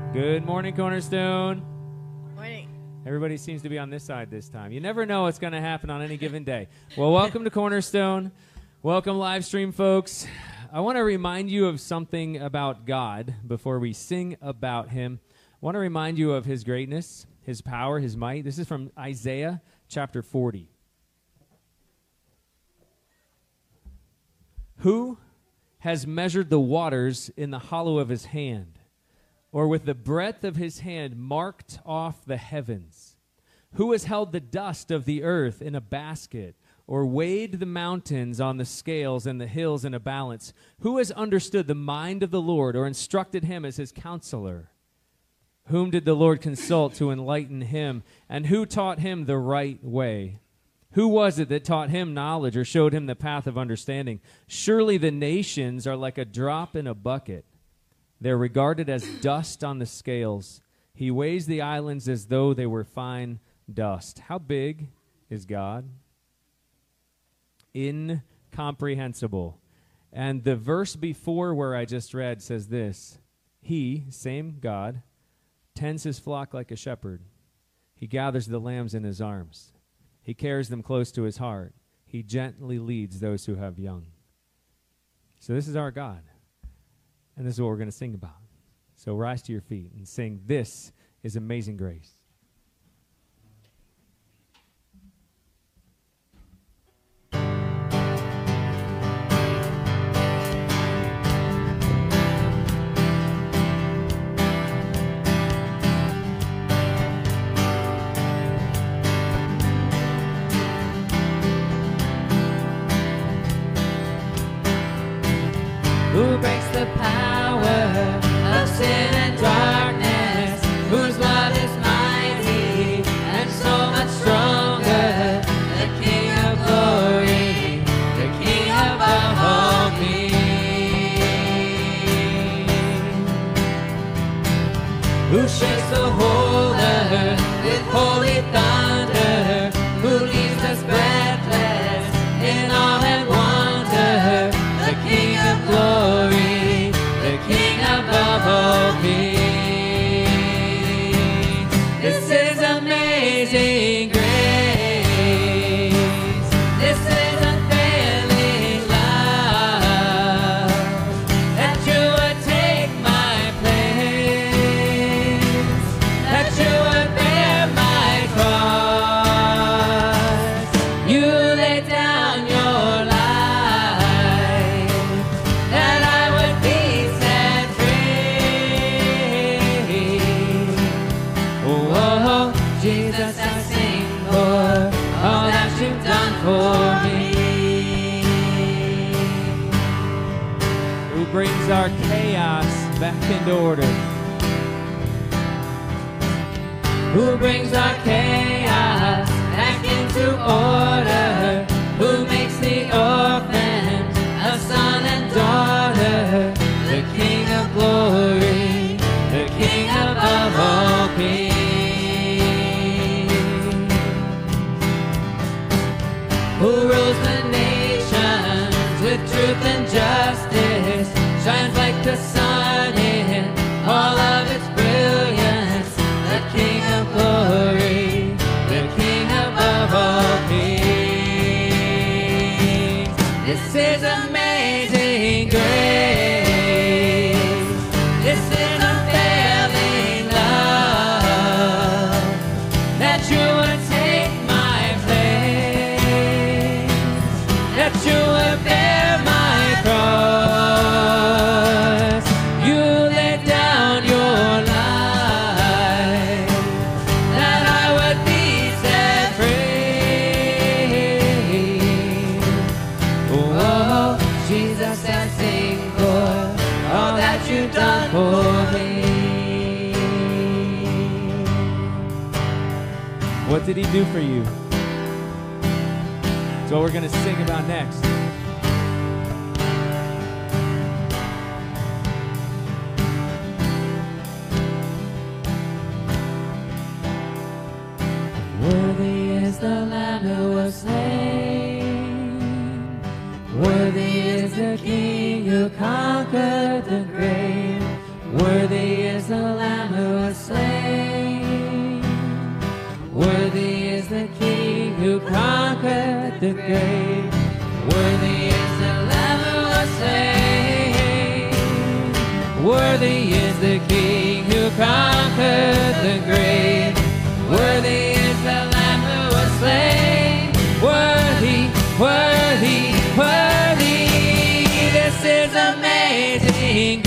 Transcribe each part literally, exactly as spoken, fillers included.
Good morning, Cornerstone. Morning. Everybody seems to be on this side this time. You never know what's going to happen on any given day. Well, welcome to Cornerstone. Welcome, live stream folks. I want to remind you of something about God before we sing about him. I want to remind you of his greatness, his power, his might. This is from Isaiah chapter forty. Who has measured the waters in the hollow of his hand, or with the breadth of his hand marked off the heavens? Who has held the dust of the earth in a basket, or weighed the mountains on the scales and the hills in a balance? Who has understood the mind of the Lord, or instructed him as his counselor? Whom did the Lord consult to enlighten him, and who taught him the right way? Who was it that taught him knowledge, or showed him the path of understanding? Surely the nations are like a drop in a bucket. They're regarded as dust on the scales. He weighs the islands as though they were fine dust. How big is God? Incomprehensible. And the verse before where I just read says this: He, same God, tends his flock like a shepherd. He gathers the lambs in his arms. He carries them close to his heart. He gently leads those who have young. So this is our God. And this is what we're going to sing about. So rise to your feet and sing, "This is Amazing Grace." Who breaks the power of sin and darkness, whose love is mighty and so much stronger, the King of glory, the King above all kings, who shakes the whole earth with holy thunder, who leaves us breathless in awe and wonder, the King of glory, the King above all kings. This is amazing grace. This is unfailing love, that you would take my place, that you would bear my cross. You laid down your life, that I would be set free. Oh, oh, Jesus, I sing for all that you've done for me. Who brings our chaos back into order? Who brings our chaos back into order? Who makes the orphan a son and daughter? The King of glory, the King above all kings. Who rules the nations with truth and justice, shines like the sun in all of its brilliance. The King of glory, the King above all kings. This is amazing grace. This is unfailing love, that you would take my place, that you would bear my cross. You laid down your life, that I would be set free. Oh, Jesus, I sing for all that you've done for me. What did he do for you? That's what we're going to sing about next. Worthy is the Lamb who was slain. Worthy is the King who conquered the grave. Worthy is the Lamb who grave. Worthy is the Lamb who was slain. Worthy is the King who conquered the grave. Worthy is the Lamb who was slain. Worthy, worthy, worthy. This is amazing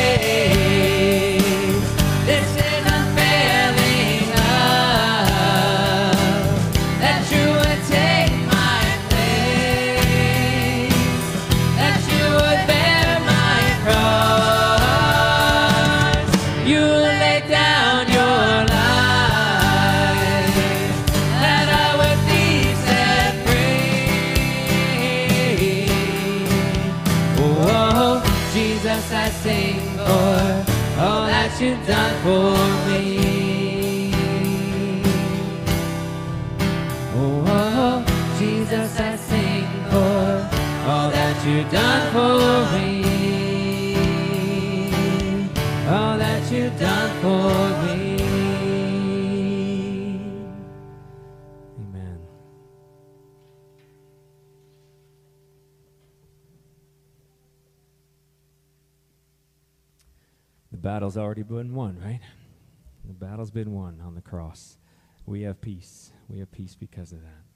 grace. This is unfailing love, that you would take my place, that you would bear my cross. You laid down your life, that I would be set free. Oh, Jesus, I sing for all that you've done for me. oh, oh, Jesus, I sing for all that you've done for me. All that you've done for me. amen. The battle's already been won, right? The battle's been won on the cross. We have peace. We have peace because of that.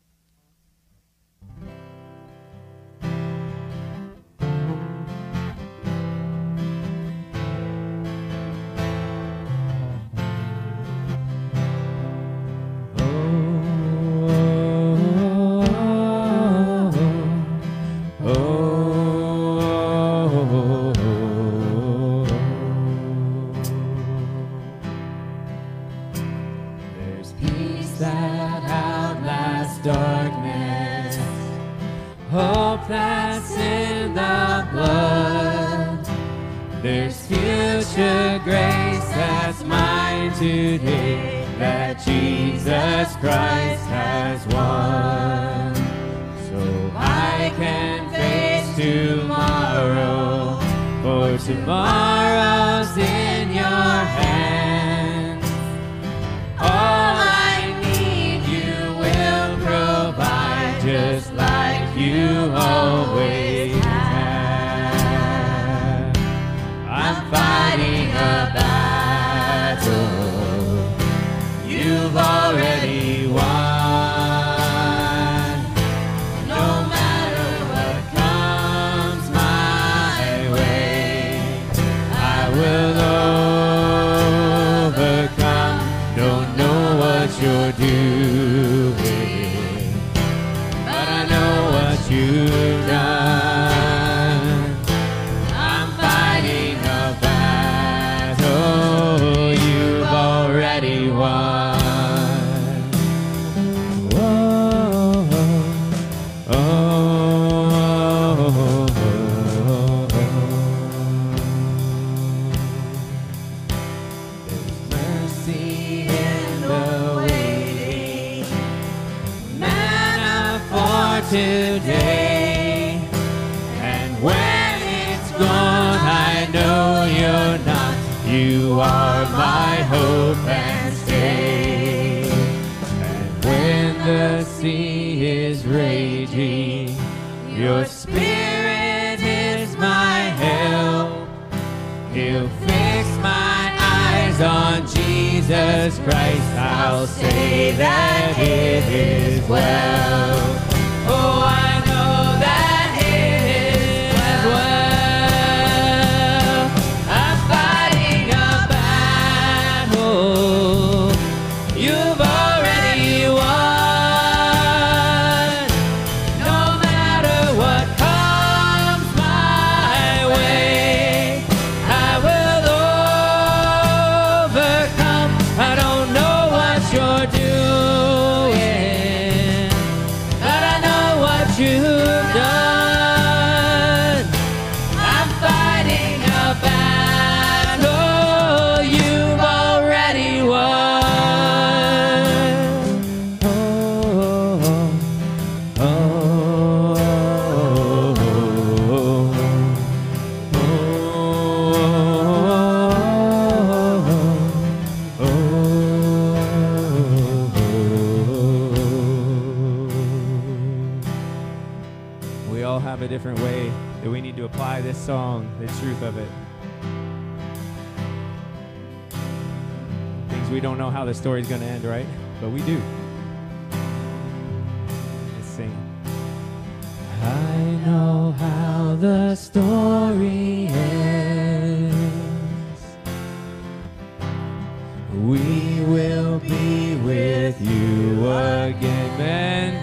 There's peace that outlasts darkness, hope that's in the blood. There's future grace that's mine today, that Jesus Christ has won. So I can face tomorrow, for tomorrow's in your hands. All I need you will provide, just like you always have. I'm fighting a battle you've already won. No matter what comes my way, I will overcome. Don't know what you're doing, but I know what you've done. I'm fighting a battle you've already won. Whoa, oh, oh, oh, oh. There's mercy in the waiting, manna for today. And when it's gone, I know you're not. You are my hope and stay. And when the sea is raging, your spirit is my help. He'll fix my eyes on Jesus Christ. I'll say that it is well. Oh, I know that it is well. I'm fighting a battle you've already won. No matter what comes my way, I will overcome. I don't know what you're doing, but I know what a different way, that we need to apply this song, the truth of it. Things we don't know how the story's going to end, right? But we do. Let's sing. I know how the story ends. We will be with you again. Man.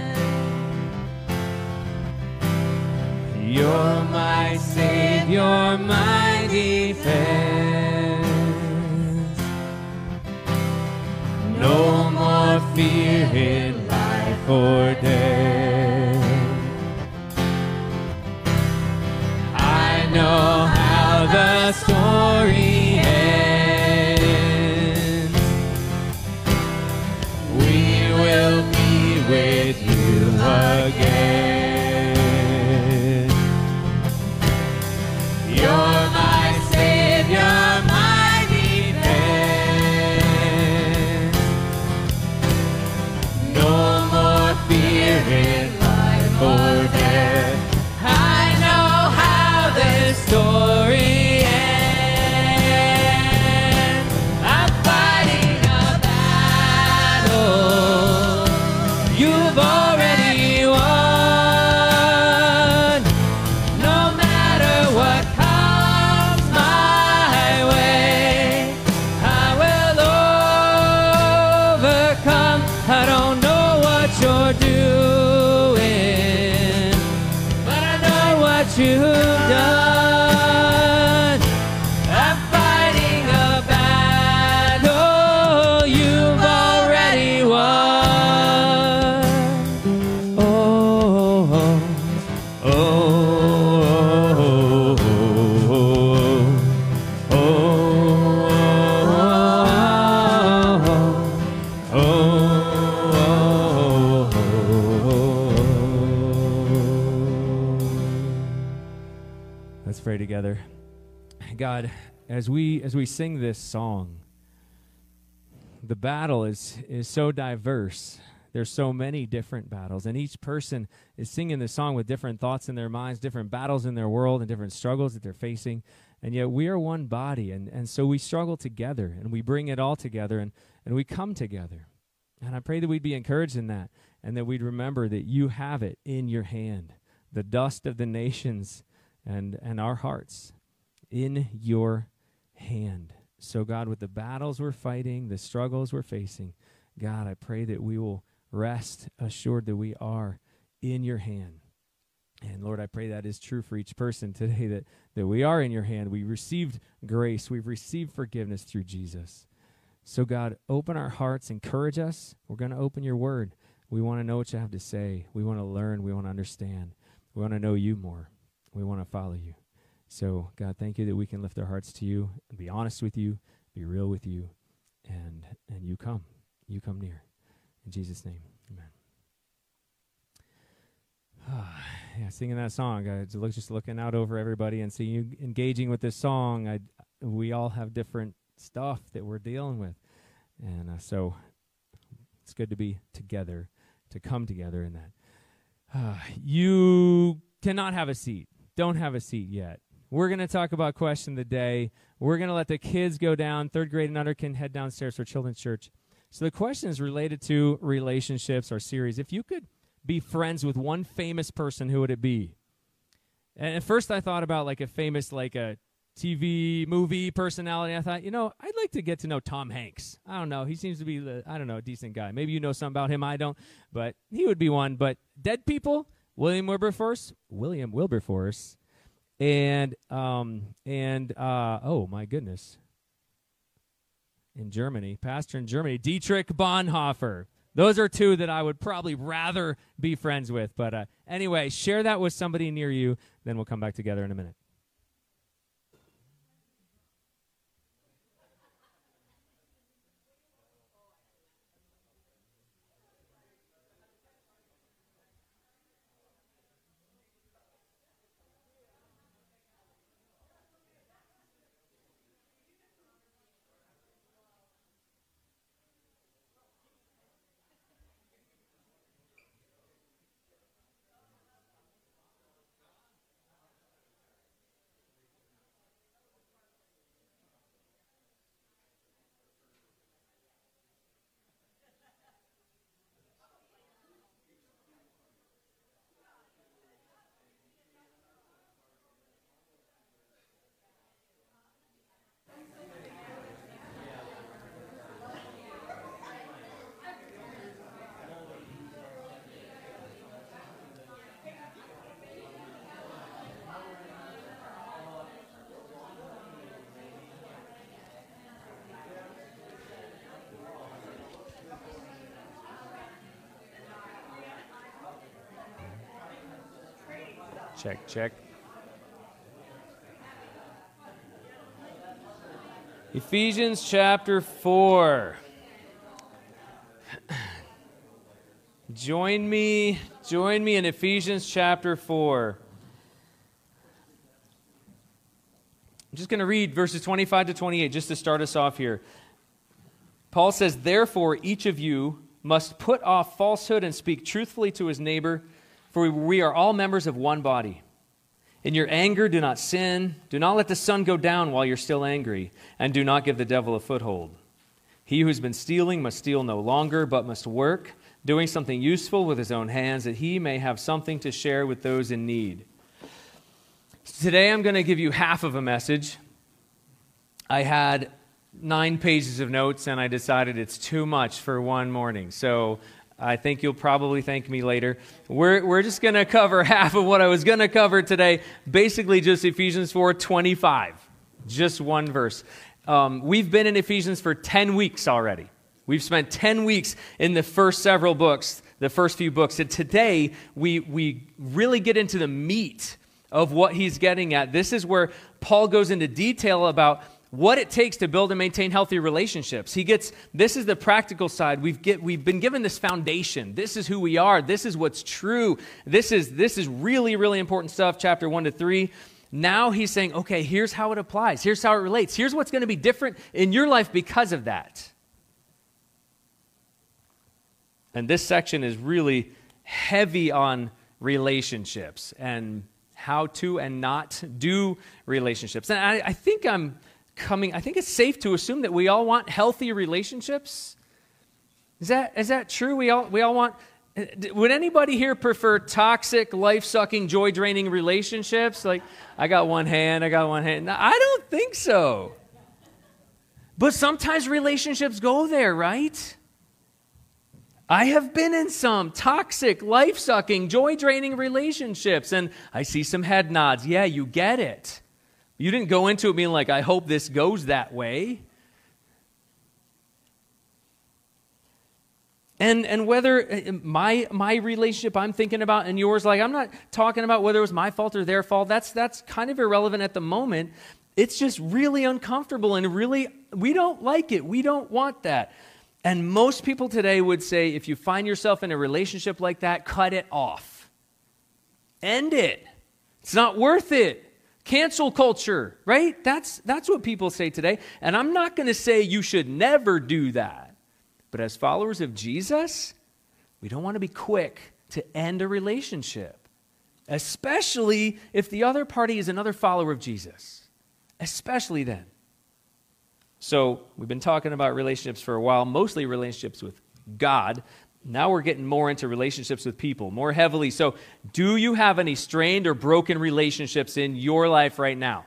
You're my Savior, my defense. No more fear in life or death. I know how the story ends. We will be with you again. You're my Savior, my defense. No more fear in life or death. I know how this story ends. I'm fighting a battle you've already won. No matter what comes my way, I will overcome. I don't know what you're doing, but I know what you've done. I'm fighting a battle you've already won. Oh, oh, oh, oh, oh, oh, oh, Let's pray together. God, as we as we sing this song, the battle is is so diverse. There's so many different battles, and each person is singing the song with different thoughts in their minds, different battles in their world, and different struggles that they're facing. And yet we are one body, and, and so we struggle together, and we bring it all together, and, and we come together. And I pray that we'd be encouraged in that, and that we'd remember that you have it in your hand, the dust of the nations and, and our hearts in your hand. So God, with the battles we're fighting, the struggles we're facing, God, I pray that we will rest assured that we are in your hand. And Lord, I pray that is true for each person today, that, that we are in your hand. We received grace. We've received forgiveness through Jesus. So God, open our hearts, encourage us. We're going to open your word. We want to know what you have to say. We want to learn. We want to understand. We want to know you more. We want to follow you. So God, thank you that we can lift our hearts to you and be honest with you, be real with you, and and you come. You come near. In Jesus' name, amen. Yeah, singing that song, I was just looking out over everybody and seeing you engaging with this song. I, we all have different stuff that we're dealing with. And uh, so it's good to be together, to come together in that. Uh, you cannot have a seat. Don't have a seat yet. We're going to talk about question of the day. We're going to let the kids go down. Third grade and under can head downstairs for Children's Church. So the question is related to relationships, our series. If you could be friends with one famous person, who would it be? And at first I thought about like a famous, like a T V, movie personality. I thought, you know, I'd like to get to know Tom Hanks. I don't know. He seems to be, the, I don't know, a decent guy. Maybe you know something about him. I don't. But he would be one. But dead people, William Wilberforce, William Wilberforce, and, um, and uh, oh, my goodness. In Germany, pastor in Germany, Dietrich Bonhoeffer. Those are two that I would probably rather be friends with. But uh, anyway, share that with somebody near you. Then we'll come back together in a minute. Check, check. Ephesians chapter four. Join me, join me in Ephesians chapter four. I'm just going to read verses twenty-five to twenty-eight just to start us off here. Paul says, "Therefore, each of you must put off falsehood and speak truthfully to his neighbor, for we are all members of one body. In your anger, do not sin. Do not let the sun go down while you're still angry, and do not give the devil a foothold. He who has been stealing must steal no longer, but must work, doing something useful with his own hands, that he may have something to share with those in need." Today I'm going to give you half of a message. I had nine pages of notes, and I decided it's too much for one morning. So I think you'll probably thank me later. We're, we're just going to cover half of what I was going to cover today, basically just Ephesians four twenty-five, just one verse. Um, we've been in Ephesians for ten weeks already. We've spent ten weeks in the first several books, the first few books, and today we we really get into the meat of what he's getting at. This is where Paul goes into detail about what it takes to build and maintain healthy relationships. He gets, this is the practical side. We've get, we've been given this foundation. This is who we are. This is what's true. This is, this is really, really important stuff, chapter one to three. Now he's saying, okay, here's how it applies. Here's how it relates. Here's what's going to be different in your life because of that. And this section is really heavy on relationships and how to and not do relationships. And I, I think I'm coming, I think it's safe to assume that we all want healthy relationships. Is that is that true? We all we all want, would anybody here prefer toxic, life-sucking, joy-draining relationships? Like, I got one hand, I got one hand. No, I don't think so. But sometimes relationships go there, right? I have been in some toxic, life-sucking, joy-draining relationships, and I see some head nods. Yeah, you get it. You didn't go into it being like, I hope this goes that way. And and whether my my relationship I'm thinking about and yours, like I'm not talking about whether it was my fault or their fault. That's that's kind of irrelevant at the moment. It's just really uncomfortable and really, we don't like it. We don't want that. And most people today would say, if you find yourself in a relationship like that, cut it off. End it. It's not worth it. Cancel culture, right? That's, that's what people say today. And I'm not going to say you should never do that. But as followers of Jesus, we don't want to be quick to end a relationship, especially if the other party is another follower of Jesus, especially then. So we've been talking about relationships for a while, mostly relationships with God. Now we're getting more into relationships with people, more heavily. So do you have any strained or broken relationships in your life right now?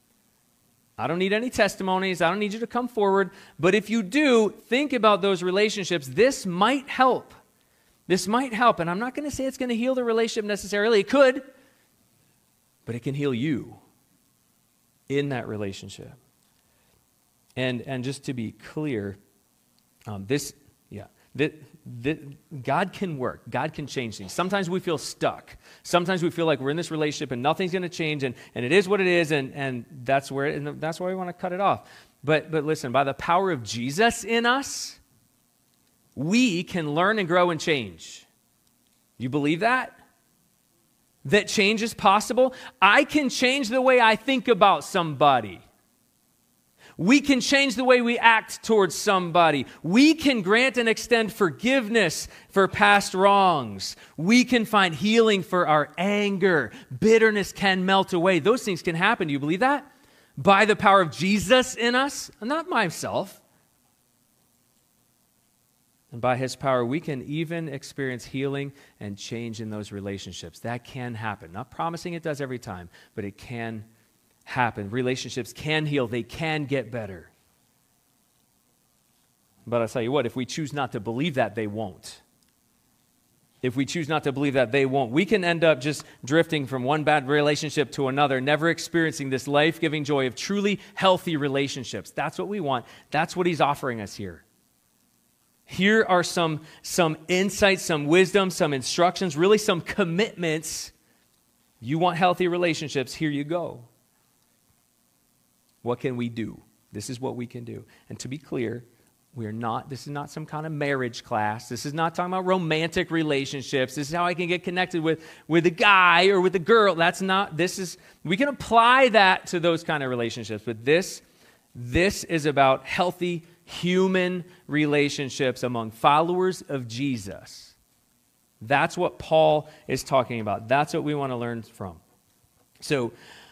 I don't need any testimonies. I don't need you to come forward. But if you do, think about those relationships. This might help. This might help. And I'm not going to say it's going to heal the relationship necessarily. It could. But it can heal you in that relationship. And and just to be clear, um, this, yeah, that, that God can work. God can change things. Sometimes we feel stuck. Sometimes we feel like we're in this relationship and nothing's going to change, and, and it is what it is, and, and that's where and that's why we want to cut it off. But but listen, by the power of Jesus in us, we can learn and grow and change. You believe that? That change is possible? I can change the way I think about somebody. We can change the way we act towards somebody. We can grant and extend forgiveness for past wrongs. We can find healing for our anger. Bitterness can melt away. Those things can happen. Do you believe that? By the power of Jesus in us, not myself. And by his power, we can even experience healing and change in those relationships. That can happen. Not promising it does every time, but it can happen. Relationships can heal. They can get better. But I'll tell you what, if we choose not to believe that, they won't. If we choose not to believe that, they won't. We can end up just drifting from one bad relationship to another, never experiencing this life-giving joy of truly healthy relationships. That's what we want. That's what he's offering us here. Here are some, some insights, some wisdom, some instructions, really some commitments. You want healthy relationships, here you go. What can we do? This is what we can do. And to be clear, we are not, this is not some kind of marriage class. This is not talking about romantic relationships. This is how I can get connected with, with a guy or with a girl. That's not, this is, we can apply that to those kind of relationships. But this, this is about healthy human relationships among followers of Jesus. That's what Paul is talking about. That's what we want to learn from. So,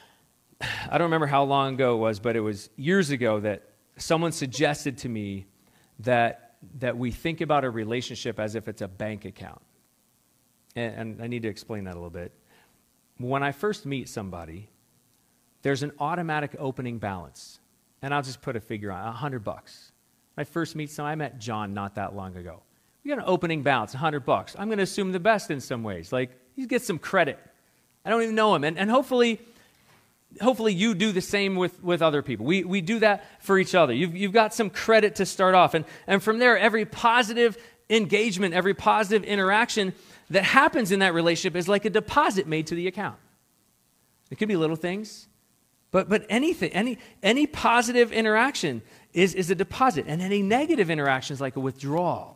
I don't remember how long ago it was, but it was years ago that someone suggested to me that that we think about a relationship as if it's a bank account. And, and I need to explain that a little bit. When I first meet somebody, there's an automatic opening balance. And I'll just put a figure on, a hundred bucks. When I first meet someone, I met John not that long ago. We got an opening balance, a hundred bucks. I'm going to assume the best in some ways. Like, he gets some credit. I don't even know him. And, and hopefully... Hopefully you do the same with, with other people. We we do that for each other. You've, you've got some credit to start off. And, and from there, every positive engagement, every positive interaction that happens in that relationship is like a deposit made to the account. It could be little things, but but anything, any any positive interaction is, is a deposit. And any negative interaction is like a withdrawal.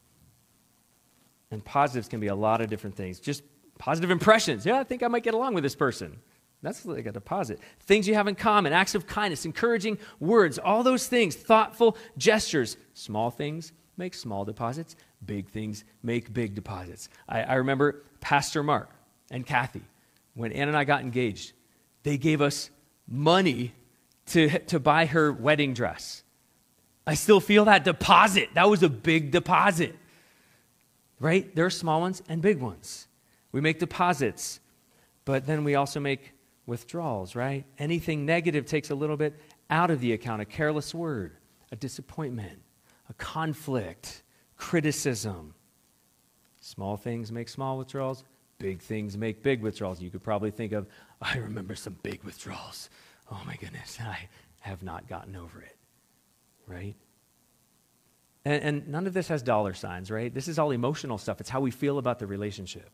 And positives can be a lot of different things. Just positive impressions. Yeah, I think I might get along with this person. That's like a deposit. Things you have in common, acts of kindness, encouraging words, all those things, thoughtful gestures. Small things make small deposits. Big things make big deposits. I, I remember Pastor Mark and Kathy, when Ann and I got engaged, they gave us money to, to buy her wedding dress. I still feel that deposit. That was a big deposit, right? There are small ones and big ones. We make deposits, but then we also make withdrawals, right? Anything negative takes a little bit out of the account. A careless word, a disappointment, a conflict, criticism. Small things make small withdrawals. Big things make big withdrawals. You could probably think of, I remember some big withdrawals. Oh my goodness, I have not gotten over it, right? And, and none of this has dollar signs, right? This is all emotional stuff. It's how we feel about the relationship.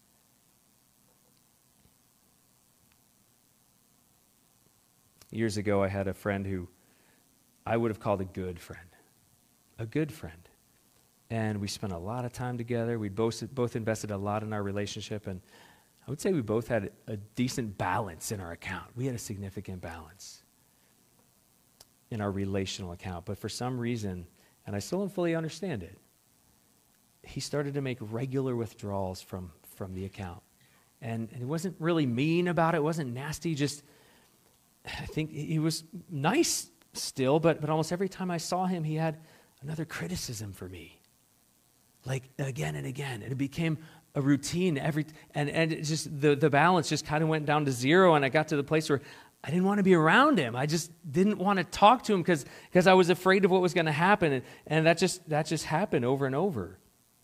Years ago, I had a friend who I would have called a good friend. A good friend. And we spent a lot of time together. We both, both invested a lot in our relationship. And I would say we both had a decent balance in our account. We had a significant balance in our relational account. But for some reason, and I still don't fully understand it, he started to make regular withdrawals from, from the account. And, and he wasn't really mean about it. It wasn't nasty, just... I think he was nice still, but, but almost every time I saw him, he had another criticism for me. Like again and again. And it became a routine every and, and it just the, the balance just kind of went down to zero, and I got to the place where I didn't want to be around him. I just didn't want to talk to him because because I was afraid of what was going to happen. And, and that just that just happened over and over.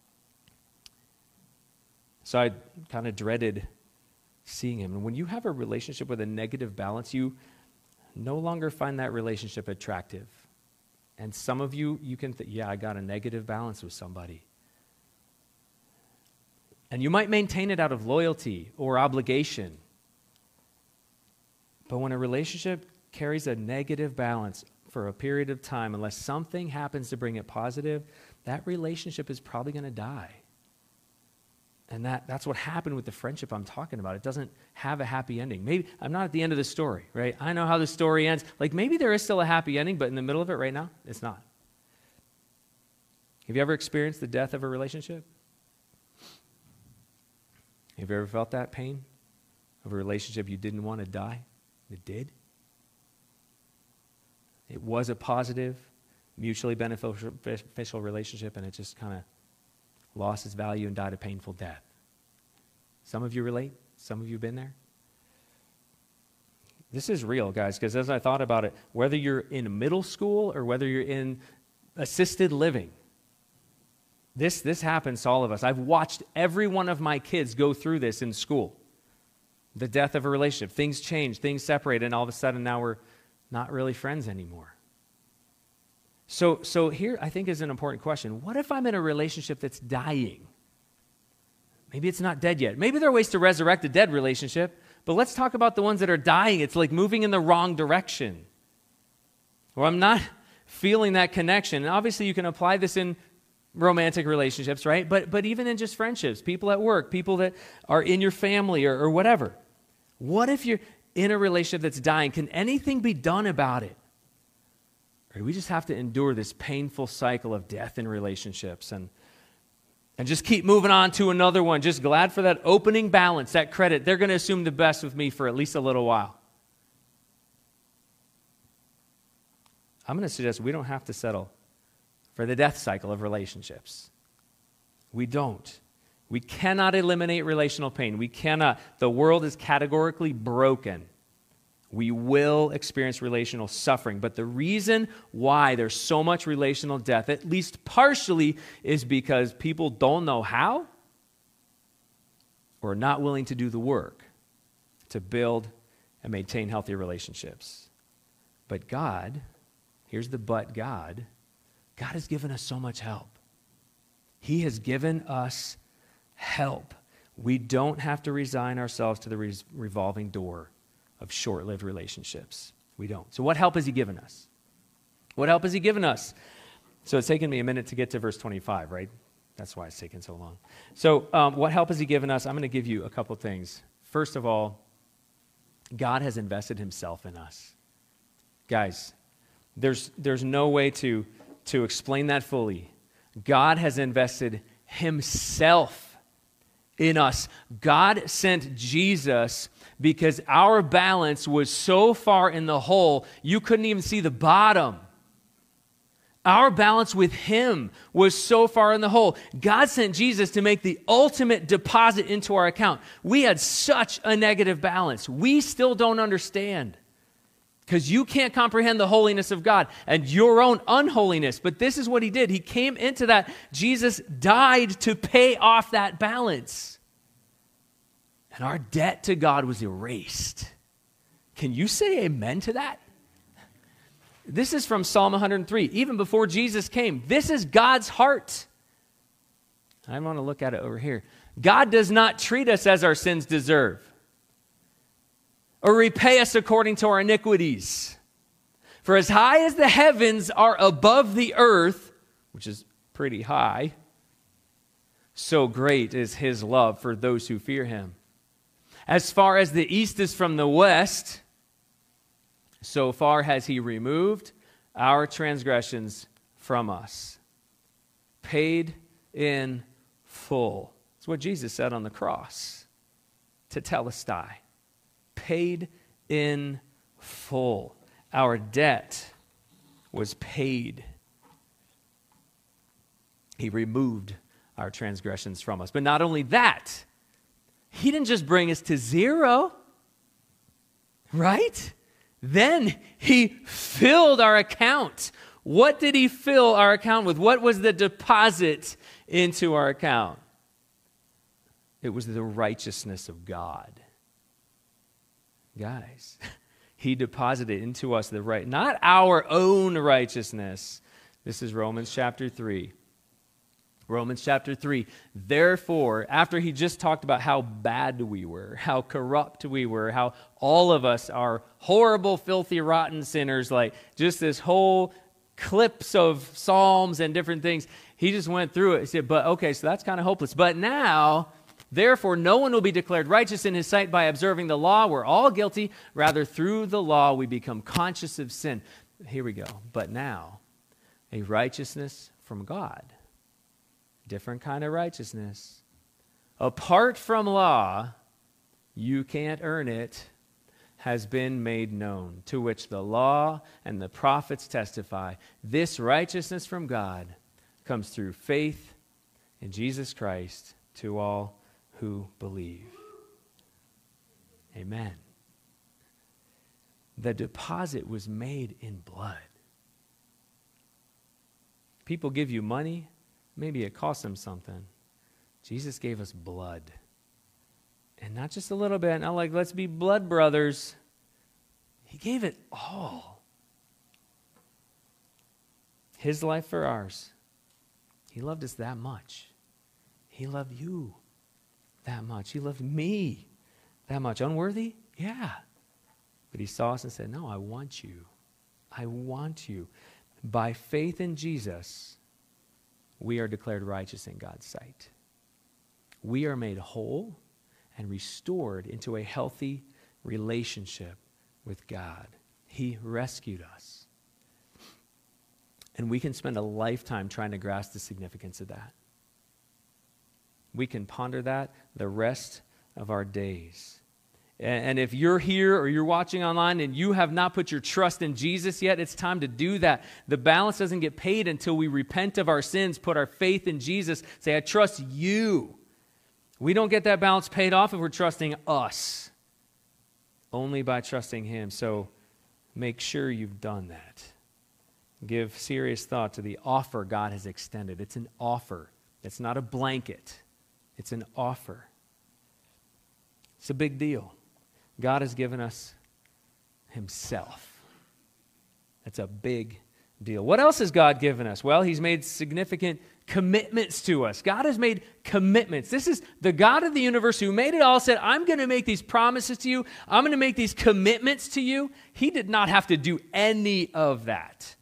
So I kind of dreaded seeing him. And when you have a relationship with a negative balance, you no longer find that relationship attractive. And some of you, you can think, yeah, I got a negative balance with somebody. And you might maintain it out of loyalty or obligation. But when a relationship carries a negative balance for a period of time, unless something happens to bring it positive, that relationship is probably going to die. And that, that's what happened with the friendship I'm talking about. It doesn't have a happy ending. Maybe I'm not at the end of the story, right? I know how the story ends. Like maybe there is still a happy ending, but in the middle of it right now, it's not. Have you ever experienced the death of a relationship? Have you ever felt that pain of a relationship you didn't want to die? It did. It was a positive, mutually beneficial relationship, and it just kind of lost its value and died a painful death. Some of you relate. Some of you have been there. This is real, guys, because as I thought about it, whether you're in middle school or whether you're in assisted living, this, this happens to all of us. I've watched every one of my kids go through this in school. The death of a relationship. Things change, things separate, and all of a sudden now we're not really friends anymore. So, so here I think is an important question. What if I'm in a relationship that's dying? Maybe it's not dead yet. Maybe there are ways to resurrect a dead relationship, But let's talk about the ones that are dying. It's like moving in the wrong direction. Or I'm not feeling that connection. And obviously you can apply this in romantic relationships, right? But but even in just friendships, people at work, people that are in your family or, or whatever. What if you're in a relationship that's dying? Can anything be done about it? Or do we just have to endure this painful cycle of death in relationships and and just keep moving on to another one? Just glad for that opening balance, that credit. They're going to assume the best with me for at least a little while. I'm going to suggest we don't have to settle for the death cycle of relationships. We don't. We cannot eliminate relational pain. We cannot. The world is categorically broken. We will experience relational suffering. But the reason why there's so much relational death, at least partially, is because people don't know how or are not willing to do the work to build and maintain healthy relationships. But God, here's the but God, God has given us so much help. He has given us help. We don't have to resign ourselves to the re- revolving door of short-lived relationships. We don't. So what help has he given us? What help has he given us? So it's taken me a minute to get to verse twenty-five, right? That's why it's taken so long. So um, what help has he given us? I'm going to give you a couple things. First of all, God has invested himself in us. Guys, there's there's no way to, to explain that fully. God has invested himself in us. God sent Jesus because our balance was so far in the hole, you couldn't even see the bottom. Our balance with him was so far in the hole. God sent Jesus to make the ultimate deposit into our account. We had such a negative balance. We still don't understand because you can't comprehend the holiness of God and your own unholiness. But this is what he did. He came into that. Jesus died to pay off that balance. And our debt to God was erased. Can you say amen to that? This is from Psalm one hundred three, even before Jesus came. This is God's heart. I want to look at it over here. God does not treat us as our sins deserve or repay us according to our iniquities. For as high as the heavens are above the earth, which is pretty high, so great is his love for those who fear him. As far as the east is from the west, so far has he removed our transgressions from us. Paid in full. That's what Jesus said on the cross to Telestai. Paid in full. Our debt was paid. He removed our transgressions from us. But not only that, he didn't just bring us to zero, right? Then he filled our account. What did he fill our account with? What was the deposit into our account? It was the righteousness of God. Guys, he deposited into us the right, not our own righteousness. This is Romans chapter three. Romans chapter three. Therefore, after he just talked about how bad we were, how corrupt we were, how all of us are horrible, filthy, rotten sinners, like just this whole clips of Psalms and different things, he just went through it. He said, but okay, so that's kind of hopeless. But now, therefore, no one will be declared righteous in his sight by observing the law. We're all guilty. Rather, through the law, we become conscious of sin. Here we go. But now, a righteousness from God. Different kind of righteousness. Apart from law, you can't earn it, has been made known, to which the law and the prophets testify. This righteousness from God comes through faith in Jesus Christ to all who believe. Amen. The deposit was made in blood. People give you money. Maybe it costs them something. Jesus gave us blood. And not just a little bit. Not like, let's be blood brothers. He gave it all. His life for ours. He loved us that much. He loved you that much. He loved me That much. Unworthy? Yeah. But he saw us and said, no, I want you. I want you. By faith in Jesus, we are declared righteous in God's sight. We are made whole and restored into a healthy relationship with God. He rescued us. And we can spend a lifetime trying to grasp the significance of that. We can ponder that the rest of our days. And if you're here or you're watching online and you have not put your trust in Jesus yet, it's time to do that. The balance doesn't get paid until we repent of our sins, put our faith in Jesus, say, I trust you. We don't get that balance paid off if we're trusting us, only by trusting him. So make sure you've done that. Give serious thought to the offer God has extended. It's an offer. It's not a blanket. It's an offer. It's a big deal. God has given us himself. That's a big deal. What else has God given us? Well, he's made significant commitments to us. God has made commitments. This is the God of the universe who made it all, said, I'm going to make these promises to you. I'm going to make these commitments to you. He did not have to do any of that.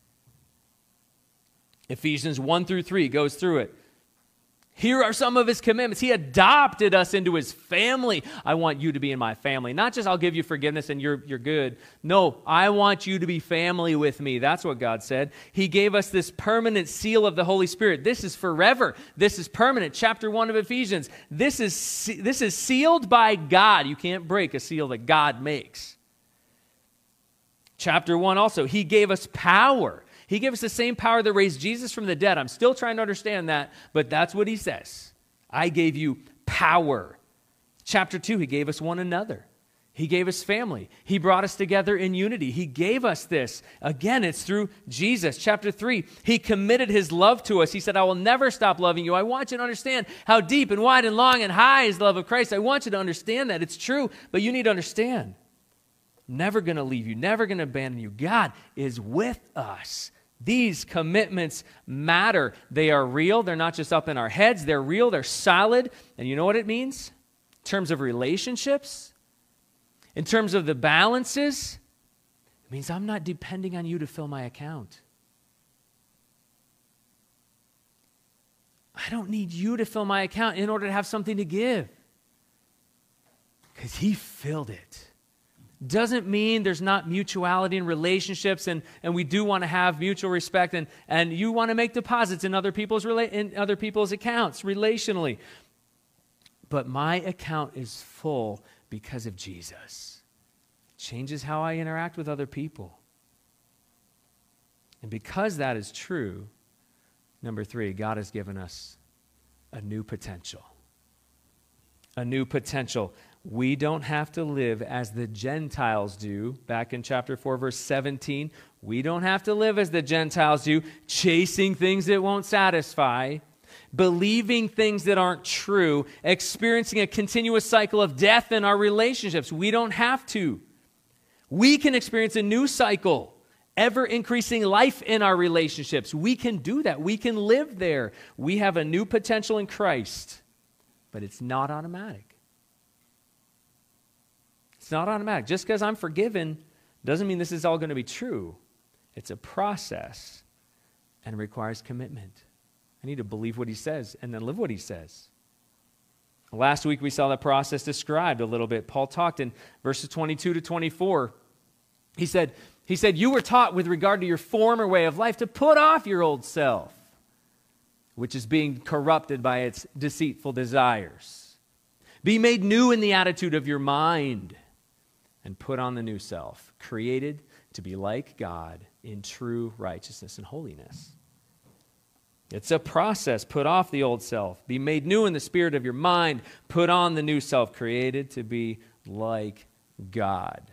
Ephesians one through three goes through it. Here are some of his commitments. He adopted us into his family. I want you to be in my family. Not just I'll give you forgiveness and you're, you're good. No, I want you to be family with me. That's what God said. He gave us this permanent seal of the Holy Spirit. This is forever. This is permanent. Chapter one of Ephesians. This is, this is sealed by God. You can't break a seal that God makes. Chapter one also, he gave us power. He gave us the same power that raised Jesus from the dead. I'm still trying to understand that, but that's what he says. I gave you power. Chapter two, he gave us one another. He gave us family. He brought us together in unity. He gave us this. Again, it's through Jesus. Chapter three, he committed his love to us. He said, I will never stop loving you. I want you to understand how deep and wide and long and high is the love of Christ. I want you to understand that. It's true, but you need to understand. Never going to leave you, never going to abandon you. God is with us. These commitments matter. They are real. They're not just up in our heads. They're real. They're solid. And you know what it means? In terms of relationships, in terms of the balances, it means I'm not depending on you to fill my account. I don't need you to fill my account in order to have something to give, because he filled it. Doesn't mean there's not mutuality in relationships, and, and we do want to have mutual respect, and, and you want to make deposits in other people's rela- in other people's accounts relationally. But my account is full because of Jesus. It changes how I interact with other people. And because that is true, number three, God has given us a new potential. A new potential. We don't have to live as the Gentiles do. Back in chapter four, verse seventeen, we don't have to live as the Gentiles do, chasing things that won't satisfy, believing things that aren't true, experiencing a continuous cycle of death in our relationships. We don't have to. We can experience a new cycle, ever-increasing life in our relationships. We can do that. We can live there. We have a new potential in Christ, but it's not automatic. It's not automatic. Just because I'm forgiven doesn't mean this is all going to be true. It's a process and requires commitment. I need to believe what he says and then live what he says. Last week we saw that process described a little bit. Paul talked in verses twenty-two to twenty-four. He said, he said, you were taught with regard to your former way of life to put off your old self, which is being corrupted by its deceitful desires. Be made new in the attitude of your mind, and put on the new self, created to be like God in true righteousness and holiness. It's a process. Put off the old self. Be made new in the spirit of your mind. Put on the new self, created to be like God.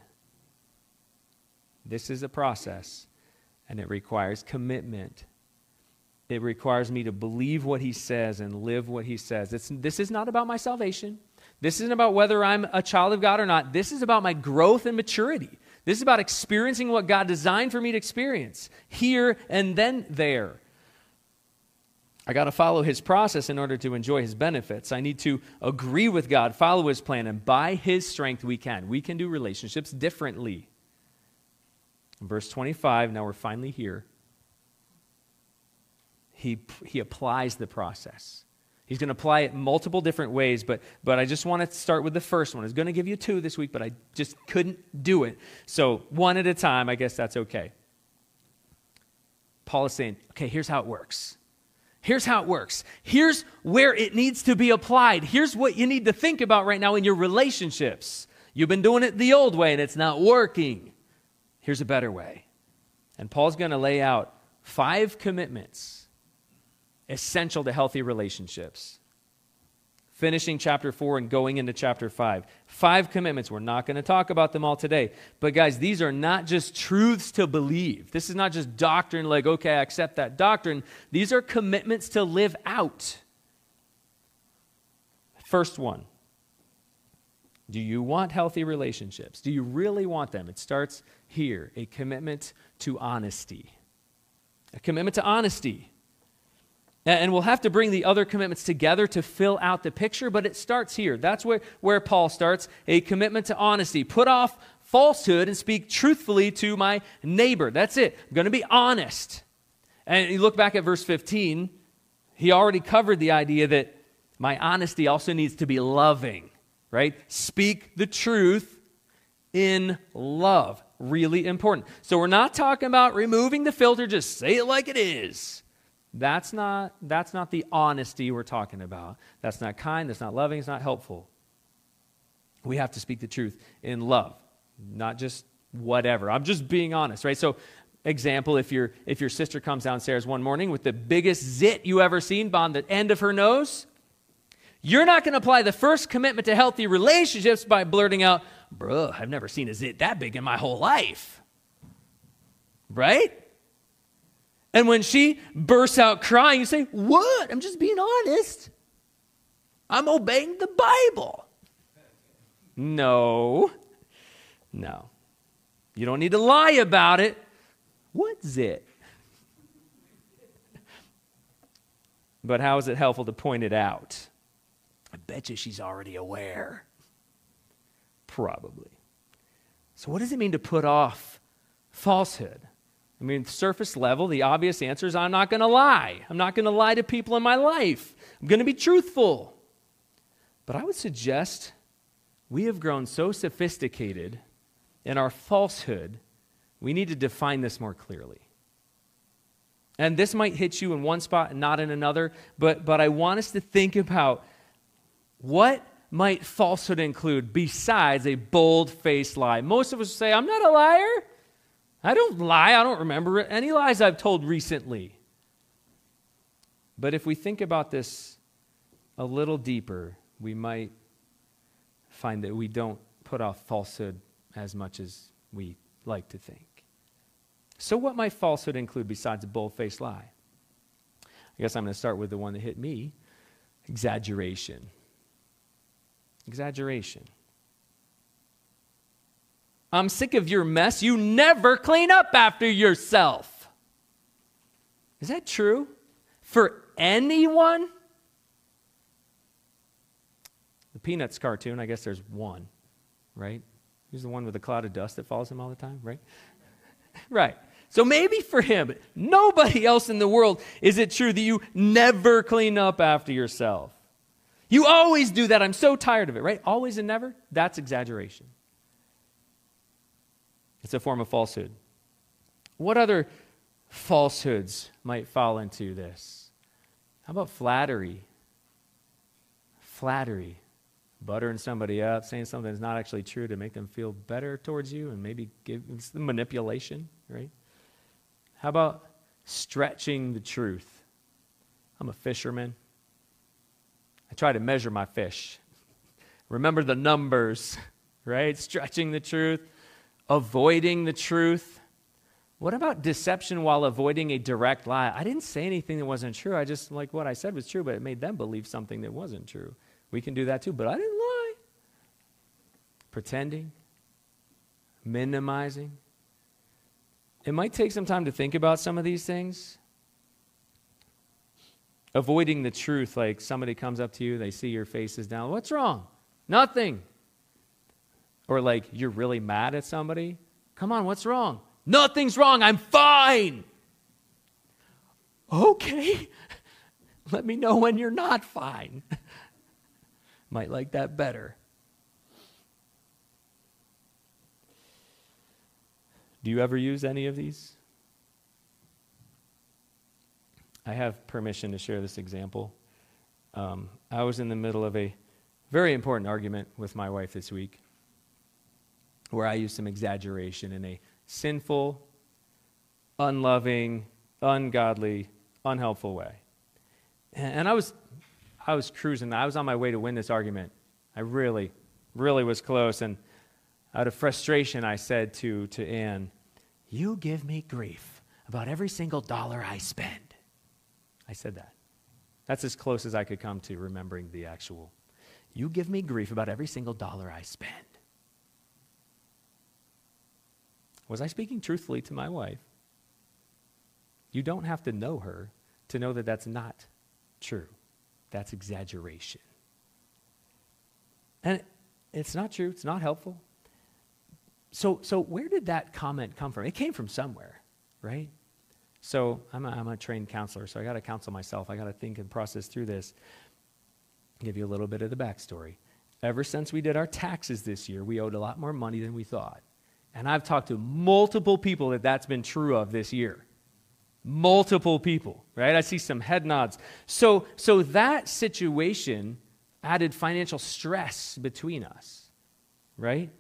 This is a process, and it requires commitment. It requires me to believe what he says and live what he says. It's, this is not about my salvation. This isn't about whether I'm a child of God or not. This is about my growth and maturity. This is about experiencing what God designed for me to experience here and then there. I got to follow his process in order to enjoy his benefits. I need to agree with God, follow his plan, and by his strength we can. We can do relationships differently. In verse twenty-five, now we're finally here. He, he applies the process. He's going to apply it multiple different ways, but, but I just want to start with the first one. I was going to give you two this week, but I just couldn't do it. So one at a time, I guess that's okay. Paul is saying, okay, here's how it works. Here's how it works. Here's where it needs to be applied. Here's what you need to think about right now in your relationships. You've been doing it the old way and it's not working. Here's a better way. And Paul's going to lay out five commitments essential to healthy relationships. Finishing chapter four and going into chapter five. Five commitments. We're not going to talk about them all today. But guys, these are not just truths to believe. This is not just doctrine like, okay, I accept that doctrine. These are commitments to live out. First one. Do you want healthy relationships? Do you really want them? It starts here. A commitment to honesty. A commitment to honesty. And we'll have to bring the other commitments together to fill out the picture, but it starts here. That's where, where Paul starts, a commitment to honesty. Put off falsehood and speak truthfully to my neighbor. That's it. I'm going to be honest. And you look back at verse fifteen, he already covered the idea that my honesty also needs to be loving, right? Speak the truth in love. Really important. So we're not talking about removing the filter, just say it like it is. That's not, that's not the honesty we're talking about. That's not kind, that's not loving, it's not helpful. We have to speak the truth in love, not just whatever. I'm just being honest, right? So, example, if your if your sister comes downstairs one morning with the biggest zit you ever seen on the end of her nose, you're not going to apply the first commitment to healthy relationships by blurting out, bruh, I've never seen a zit that big in my whole life. Right? And when she bursts out crying, you say, what? I'm just being honest. I'm obeying the Bible. No. No. You don't need to lie about it. What's it? But how is it helpful to point it out? I bet you she's already aware. Probably. So what does it mean to put off falsehood? I mean, surface level, the obvious answer is I'm not going to lie. I'm not going to lie to people in my life. I'm going to be truthful. But I would suggest we have grown so sophisticated in our falsehood, we need to define this more clearly. And this might hit you in one spot and not in another, but, but I want us to think about what might falsehood include besides a bold-faced lie. Most of us say, I'm not a liar. I don't lie. I don't remember any lies I've told recently. But if we think about this a little deeper, we might find that we don't put off falsehood as much as we like to think. So what might falsehood include besides a bold-faced lie? I guess I'm going to start with the one that hit me, exaggeration. Exaggeration. I'm sick of your mess. You never clean up after yourself. Is that true? For anyone? The Peanuts cartoon, I guess there's one, right? He's the one with the cloud of dust that follows him all the time, right? Right. So maybe for him, but nobody else in the world is it true that you never clean up after yourself. You always do that. I'm so tired of it, right? Always and never? That's exaggeration. It's a form of falsehood. What other falsehoods might fall into this? How about flattery? Flattery. Buttering somebody up, saying something that's not actually true to make them feel better towards you and maybe give it's the manipulation, right? How about stretching the truth? I'm a fisherman. I try to measure my fish. Remember the numbers, right? Stretching the truth. Avoiding the truth. What about deception while avoiding a direct lie? I didn't say anything that wasn't true. I just, like what I said was true, but it made them believe something that wasn't true. We can do that too, but I didn't lie. Pretending. Minimizing. It might take some time to think about some of these things. avoiding the truth, like somebody comes up to you, they see your face is down. What's wrong? Nothing. Or like you're really mad at somebody. Come on, what's wrong? Nothing's wrong. I'm fine. Okay. Let me know when you're not fine. Might like that better. Do you ever use any of these? I have permission to share this example. Um, I was in the middle of a very important argument with my wife this week where I used some exaggeration in a sinful, unloving, ungodly, unhelpful way. And, and I was I was cruising. I was on my way to win this argument. I really, really was close. And out of frustration, I said to, to Anne, "You give me grief about every single dollar I spend." I said that. That's as close as I could come to remembering the actual. You give me grief about every single dollar I spend. Was I speaking truthfully to my wife? You don't have to know her to know that that's not true. That's exaggeration. And it's not true. It's not helpful. So, so where did that comment come from? It came from somewhere, right? So I'm a, I'm a trained counselor, so I got to counsel myself. I got to think and process through this. Give you a little bit of the backstory. Ever since we did our taxes this year, we owed a lot more money than we thought. And I've talked to multiple people that that's been true of this year. Multiple people, right? I see some head nods. So, so that situation added financial stress between us, right?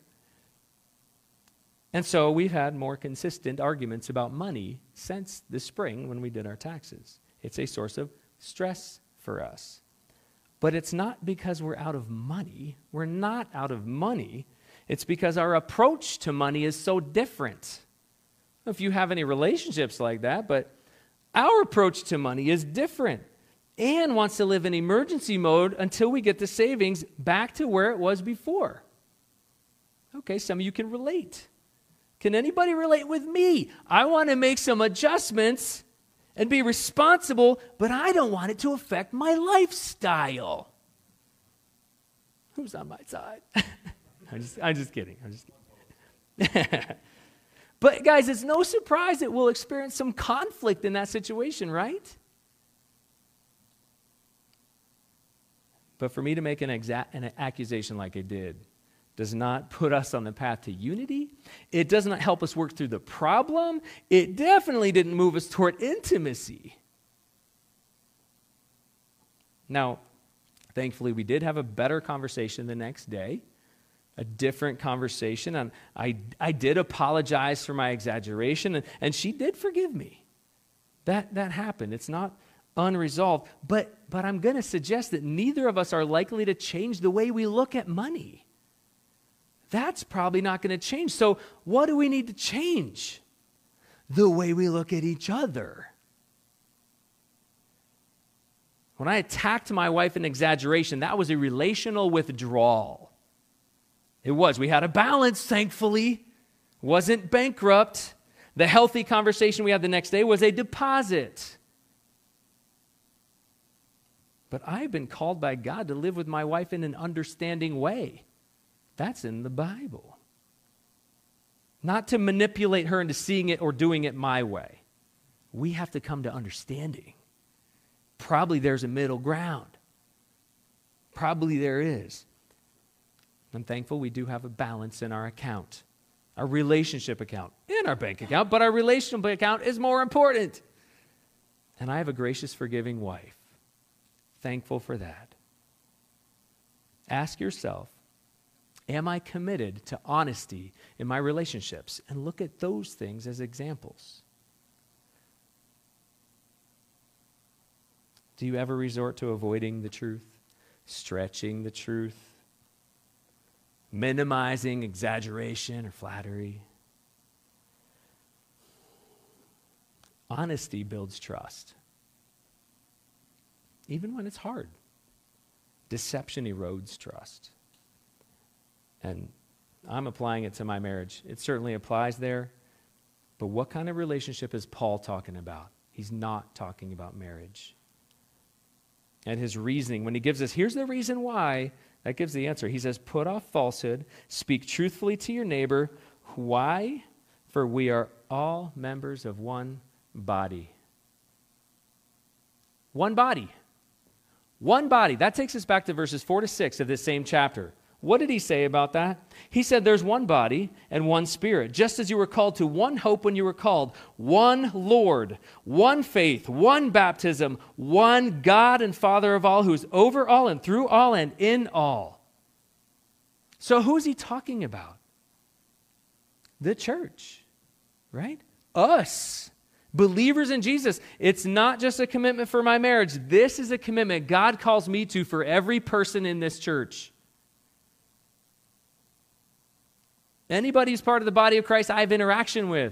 And so we've had more consistent arguments about money since the spring when we did our taxes. It's a source of stress for us. But it's not because we're out of money. We're not out of money. It's because our approach to money is so different. If you have any relationships like that, but our approach to money is different. Anne wants to live in emergency mode until we get the savings back to where it was before. Okay, some of you can relate. Can anybody relate with me? I want to make some adjustments and be responsible, but I don't want it to affect my lifestyle. Who's on my side? I'm just, I'm just kidding. I'm just kidding. But guys, it's no surprise that we'll experience some conflict in that situation, right? But for me to make an, exa- an accusation like I did does not put us on the path to unity. It does not help us work through the problem. It definitely didn't move us toward intimacy. Now, thankfully, we did have a better conversation the next day. A different conversation, and I, I did apologize for my exaggeration, and, and she did forgive me. That, that happened. It's not unresolved, but, but I'm going to suggest that neither of us are likely to change the way we look at money. That's probably not going to change. So what do we need to change? The way we look at each other. When I attacked my wife in exaggeration, that was a relational withdrawal. It was. We had a balance, thankfully. Wasn't bankrupt. The healthy conversation we had the next day was a deposit. But I've been called by God to live with my wife in an understanding way. That's in the Bible. Not to manipulate her into seeing it or doing it my way. We have to come to understanding. Probably there's a middle ground. Probably there is. I'm thankful we do have a balance in our account, our relationship account, in our bank account, but our relationship account is more important. And I have a gracious, forgiving wife. Thankful for that. Ask yourself, am I committed to honesty in my relationships? And look at those things as examples. Do you ever resort to avoiding the truth, stretching the truth, minimizing exaggeration or flattery? Honesty builds trust, even when it's hard. Deception erodes trust. And I'm applying it to my marriage. It certainly applies there. But what kind of relationship is Paul talking about? He's not talking about marriage. and his reasoning. When he gives us, here's the reason why, that gives the answer. He says, put off falsehood, speak truthfully to your neighbor. Why? For we are all members of one body. One body. One body. That takes us back to verses four to six of this same chapter. What did he say about that? He said there's one body and one spirit, just as you were called to one hope when you were called, one Lord, one faith, one baptism, one God and Father of all, who is over all and through all and in all. So who is he talking about? The church, right? Us. Believers in Jesus. It's not just a commitment for my marriage. This is a commitment God calls me to for every person in this church. Anybody who's part of the body of Christ I have interaction with.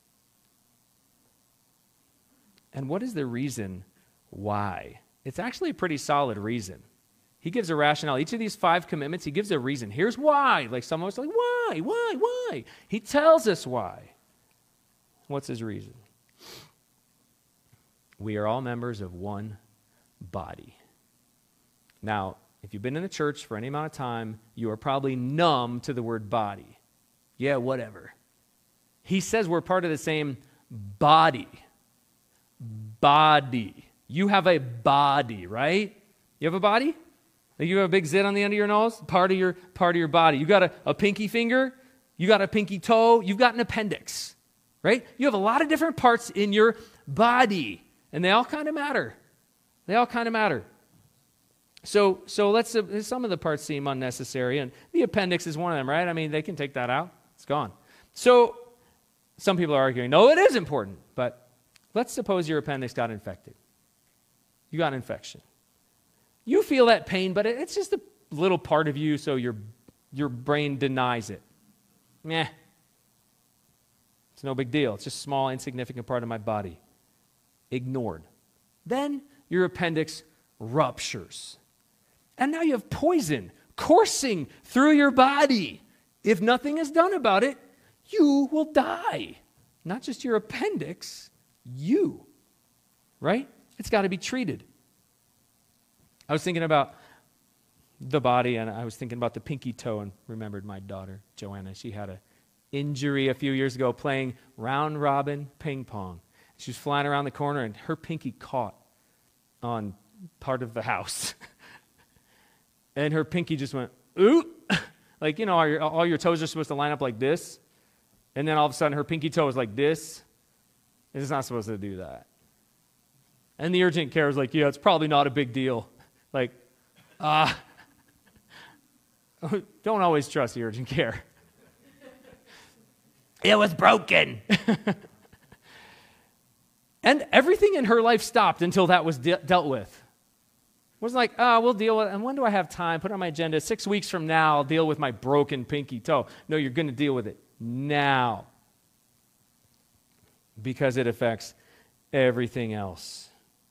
And what is the reason why? It's actually a pretty solid reason. He gives a rationale. Each of these five commitments, he gives a reason. Here's why. Like some of us are like, why, why, why? He tells us why. What's his reason? We are all members of one body. Now, if you've been in the church for any amount of time, you are probably numb to the word body. Yeah, whatever. He says we're part of the same body. Body. You have a body, right? You have a body? Like you have a big zit on the end of your nose? Part of your, part of your body. You got a, a pinky finger? You got a pinky toe? You've got an appendix, right? You have a lot of different parts in your body. And they all kind of matter. They all kind of matter. So so let's uh, some of the parts seem unnecessary, and the appendix is one of them, right? I mean, they can take that out. It's gone. So some people are arguing, no, it is important. But let's suppose your appendix got infected. You got an infection. You feel that pain, but it's just a little part of you, so your your brain denies it. Meh. It's no big deal. It's just a small, insignificant part of my body. Ignored. Then your appendix ruptures. And now you have poison coursing through your body. If nothing is done about it, you will die. Not just your appendix, you. Right? It's got to be treated. I was thinking about the body, and I was thinking about the pinky toe, and remembered my daughter, Joanna. She had an injury a few years ago playing round robin ping pong. She was flying around the corner, and her pinky caught on part of the house. And her pinky just went, ooh. Like, you know, all your, all your toes are supposed to line up like this. And then all of a sudden, her pinky toe is like this. It's not supposed to do that. And the urgent care is like, yeah, it's probably not a big deal. Like, ah. Uh, don't always trust the urgent care. It was broken. And everything in her life stopped until that was de- dealt with. It wasn't like, oh, we'll deal with it. And when do I have time? Put it on my agenda. Six weeks from now, I'll deal with my broken pinky toe. No, you're going to deal with it now. Because it affects everything else.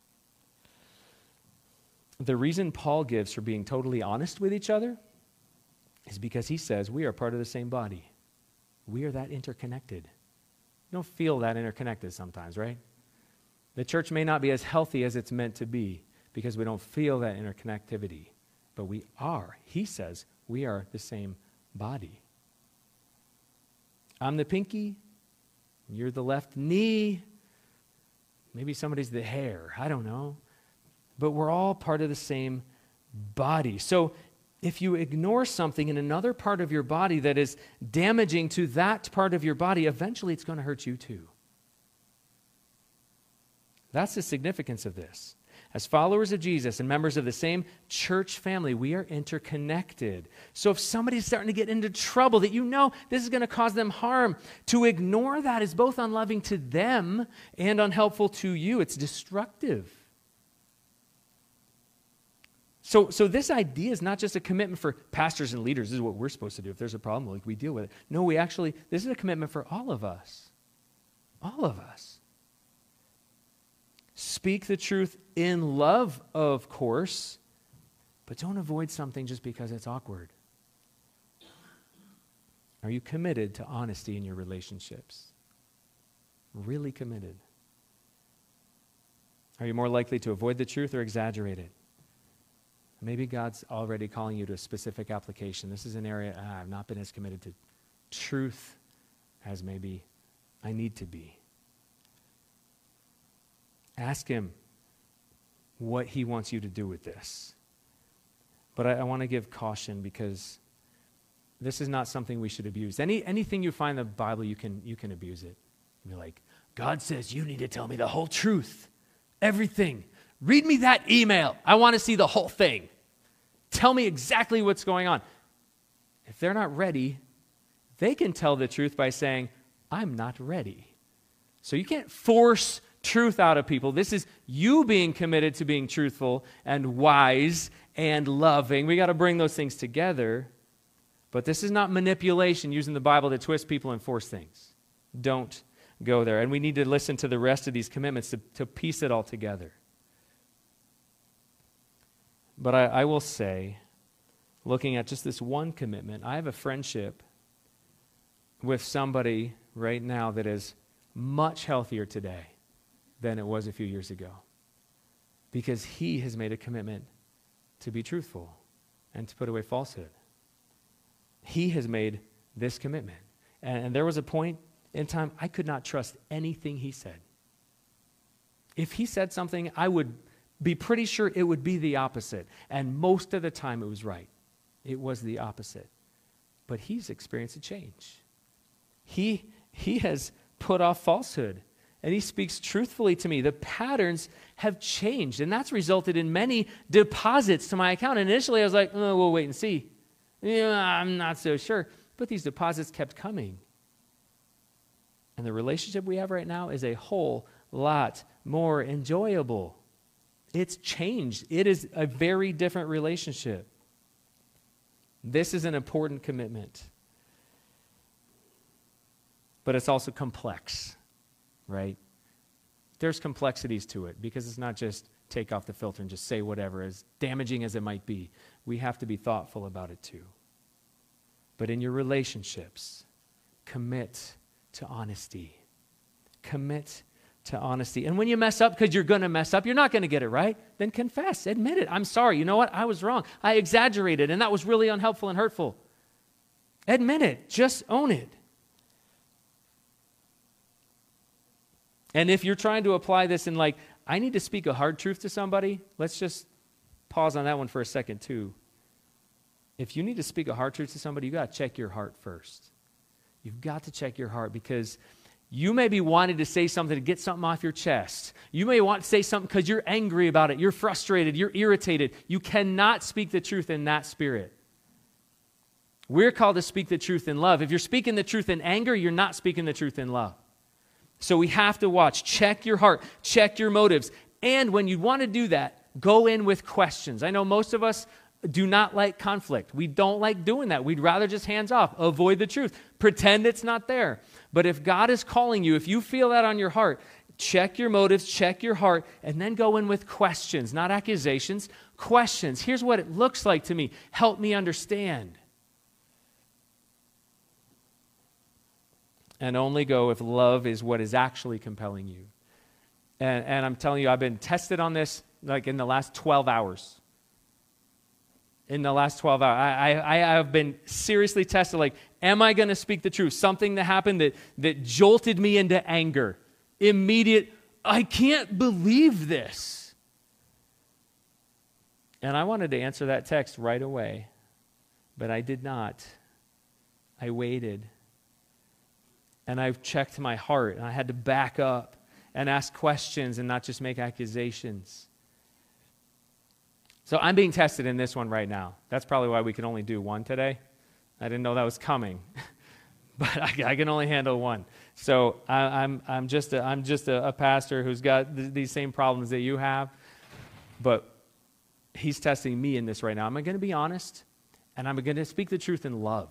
The reason Paul gives for being totally honest with each other is because he says we are part of the same body. We are that interconnected. You don't feel that interconnected sometimes, right? The church may not be as healthy as it's meant to be because we don't feel that interconnectivity. But we are. He says we are the same body. I'm the pinky. You're the left knee. Maybe somebody's the hair. I don't know. But we're all part of the same body. So if you ignore something in another part of your body that is damaging to that part of your body, eventually it's going to hurt you too. That's the significance of this. As followers of Jesus and members of the same church family, we are interconnected. So if somebody's starting to get into trouble that you know this is going to cause them harm, to ignore that is both unloving to them and unhelpful to you. It's destructive. So, so this idea is not just a commitment for pastors and leaders. This is what we're supposed to do. If there's a problem, like we deal with it. No, we actually, this is a commitment for all of us. All of us. Speak the truth in love, of course, but don't avoid something just because it's awkward. Are you committed to honesty in your relationships? Really committed? Are you more likely to avoid the truth or exaggerate it? Maybe God's already calling you to a specific application. This is an area ah, I've not been as committed to truth as maybe I need to be. Ask him what he wants you to do with this. But I, I want to give caution because this is not something we should abuse. Any anything you find in the Bible, you can you can abuse it. You're like, God says you need to tell me the whole truth, everything. Read me that email. I want to see the whole thing. Tell me exactly what's going on. If they're not ready, they can tell the truth by saying, I'm not ready. So you can't force truth out of people. This is you being committed to being truthful and wise and loving. We got to bring those things together. But this is not manipulation, using the Bible to twist people and force things. Don't go there. And we need to listen to the rest of these commitments to, to piece it all together. But I, I will say, looking at just this one commitment, I have a friendship with somebody right now that is much healthier today than it was a few years ago. Because he has made a commitment to be truthful and to put away falsehood. He has made this commitment. And, and there was a point in time I could not trust anything he said. If he said something, I would be pretty sure it would be the opposite. And most of the time it was right. It was the opposite. But he's experienced a change. He, he has put off falsehood. And he speaks truthfully to me. The patterns have changed. And that's resulted in many deposits to my account. And initially I was like, oh, we'll wait and see. Yeah, I'm not so sure. But these deposits kept coming. And the relationship we have right now is a whole lot more enjoyable. It's changed. It is a very different relationship. This is an important commitment. But it's also complex, right? There's complexities to it because it's not just take off the filter and just say whatever, as damaging as it might be. We have to be thoughtful about it too. But in your relationships, commit to honesty. Commit to honesty. And when you mess up, because you're going to mess up, you're not going to get it right, then confess, admit it. I'm sorry. You know what? I was wrong. I exaggerated, and that was really unhelpful and hurtful. Admit it. Just own it. And if you're trying to apply this in like, I need to speak a hard truth to somebody, let's just pause on that one for a second too. If you need to speak a hard truth to somebody, you got to check your heart first. You've got to check your heart because you may be wanting to say something to get something off your chest. You may want to say something because you're angry about it. You're frustrated. You're irritated. You cannot speak the truth in that spirit. We're called to speak the truth in love. If you're speaking the truth in anger, you're not speaking the truth in love. So we have to watch. Check your heart. Check your motives. And when you want to do that, go in with questions. I know most of us do not like conflict. We don't like doing that. We'd rather just hands off, avoid the truth, pretend it's not there. But if God is calling you, if you feel that on your heart, check your motives, check your heart, and then go in with questions, not accusations, questions. Here's what it looks like to me. Help me understand. And only go if love is what is actually compelling you. And, and I'm telling you, I've been tested on this like in the last twelve hours. In the last twelve hours. I, I, I have been seriously tested, like, am I going to speak the truth? Something that happened that, that jolted me into anger. Immediate, I can't believe this. And I wanted to answer that text right away, but I did not. I waited. And I checked my heart, and I had to back up and ask questions and not just make accusations. So I'm being tested in this one right now. That's probably why we can only do one today. I didn't know that was coming, but I, I can only handle one. So I, I'm I'm just a, I'm just a, a pastor who's got th- these same problems that you have, but he's testing me in this right now. I'm going to be honest, and I'm going to speak the truth in love.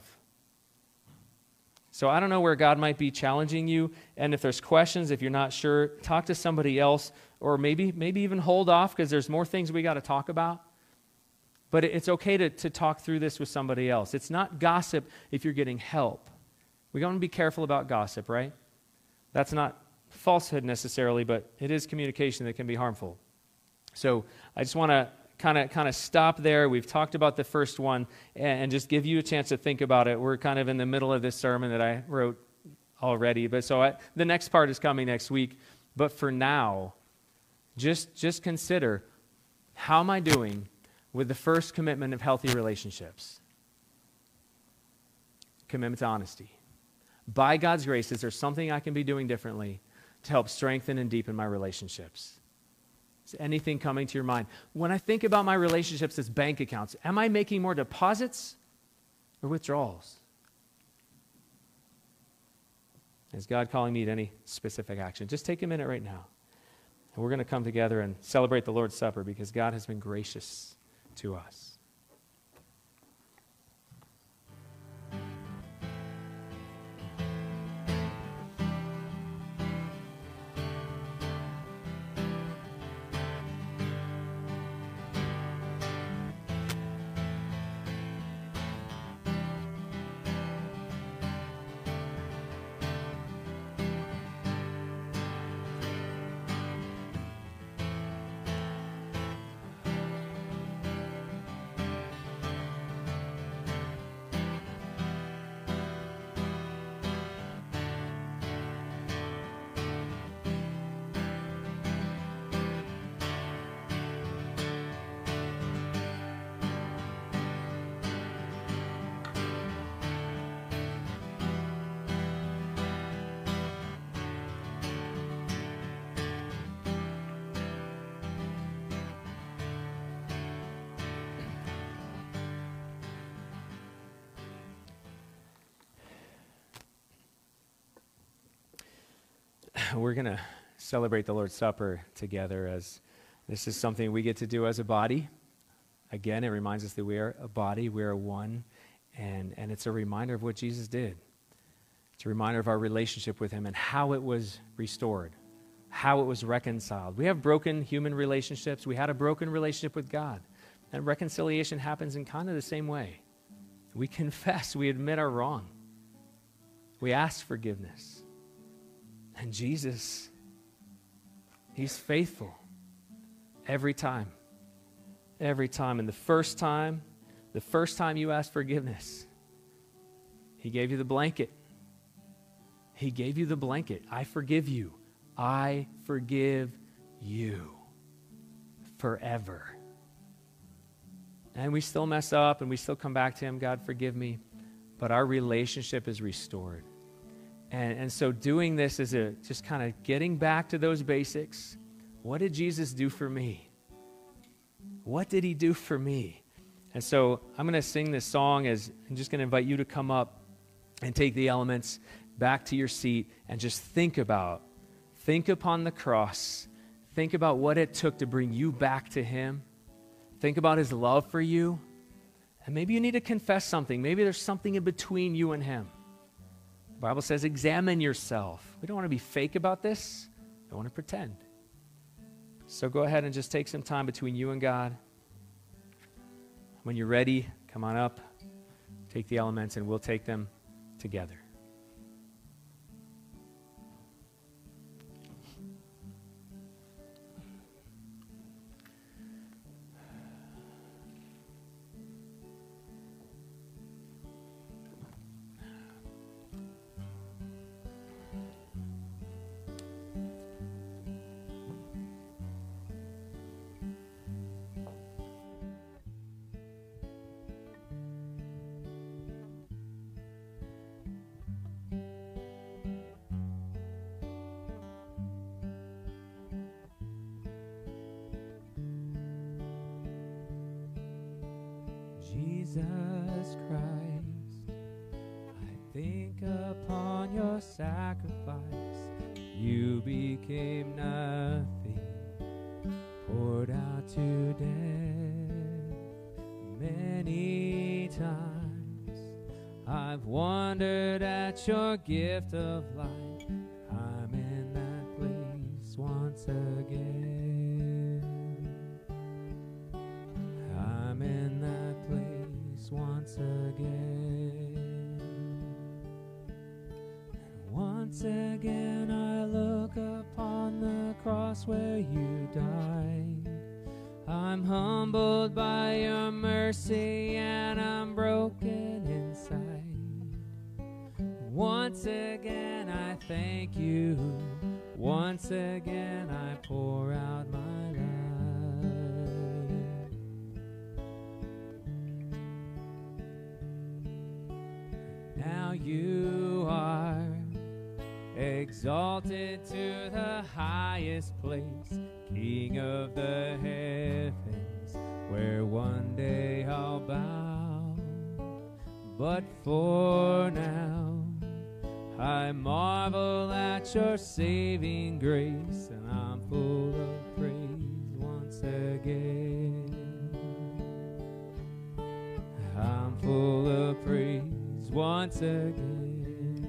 So I don't know where God might be challenging you, and if there's questions, if you're not sure, talk to somebody else, or maybe maybe even hold off because there's more things we got to talk about. But it's okay to, to talk through this with somebody else. It's not gossip if you're getting help. We want to be careful about gossip, right? That's not falsehood necessarily, but it is communication that can be harmful. So I just want to kind of kind of stop there. We've talked about the first one and, and just give you a chance to think about it. We're kind of in the middle of this sermon that I wrote already, but so I, the next part is coming next week. But for now, just just consider, how am I doing with the first commitment of healthy relationships? Commitment to honesty. By God's grace, is there something I can be doing differently to help strengthen and deepen my relationships? Is anything coming to your mind? When I think about my relationships as bank accounts, am I making more deposits or withdrawals? Is God calling me to any specific action? Just take a minute right now. And we're going to come together and celebrate the Lord's Supper because God has been gracious to us. We're going to celebrate the Lord's Supper together, as this is something we get to do as a body. Again, it reminds us that we are a body, we are one, and, and it's a reminder of what Jesus did. It's a reminder of our relationship with him and how it was restored, how it was reconciled. We have broken human relationships. We had a broken relationship with God. And reconciliation happens in kind of the same way. We confess, we admit our wrong. We ask forgiveness. And Jesus, he's faithful every time. Every time. And the first time, the first time you asked forgiveness, he gave you the blanket. He gave you the blanket. I forgive you. I forgive you forever. And we still mess up and we still come back to him. God, forgive me. But our relationship is restored. And, and so doing this is a, just kind of getting back to those basics. What did Jesus do for me? What did he do for me? And so I'm going to sing this song as I'm just going to invite you to come up and take the elements back to your seat and just think about, think upon the cross. Think about what it took to bring you back to him. Think about his love for you. And maybe you need to confess something. Maybe there's something in between you and him. The Bible says, examine yourself. We don't want to be fake about this. We don't want to pretend. So go ahead and just take some time between you and God. When you're ready, come on up, take the elements, and we'll take them together. Jesus Christ, I think upon your sacrifice. You became nothing, poured out to death. Many times I've wondered at your gift of life. I'm in that place once again. I'm in that place once again. And once again I look upon the cross where you died. I'm humbled by your mercy and I'm broken inside. Once again I thank you. Once again I pour out my life. Now you are exalted to the highest place, King of the heavens, where one day I'll bow. But for now, I marvel at your saving grace, and I'm full of praise once again. I'm full of praise once again.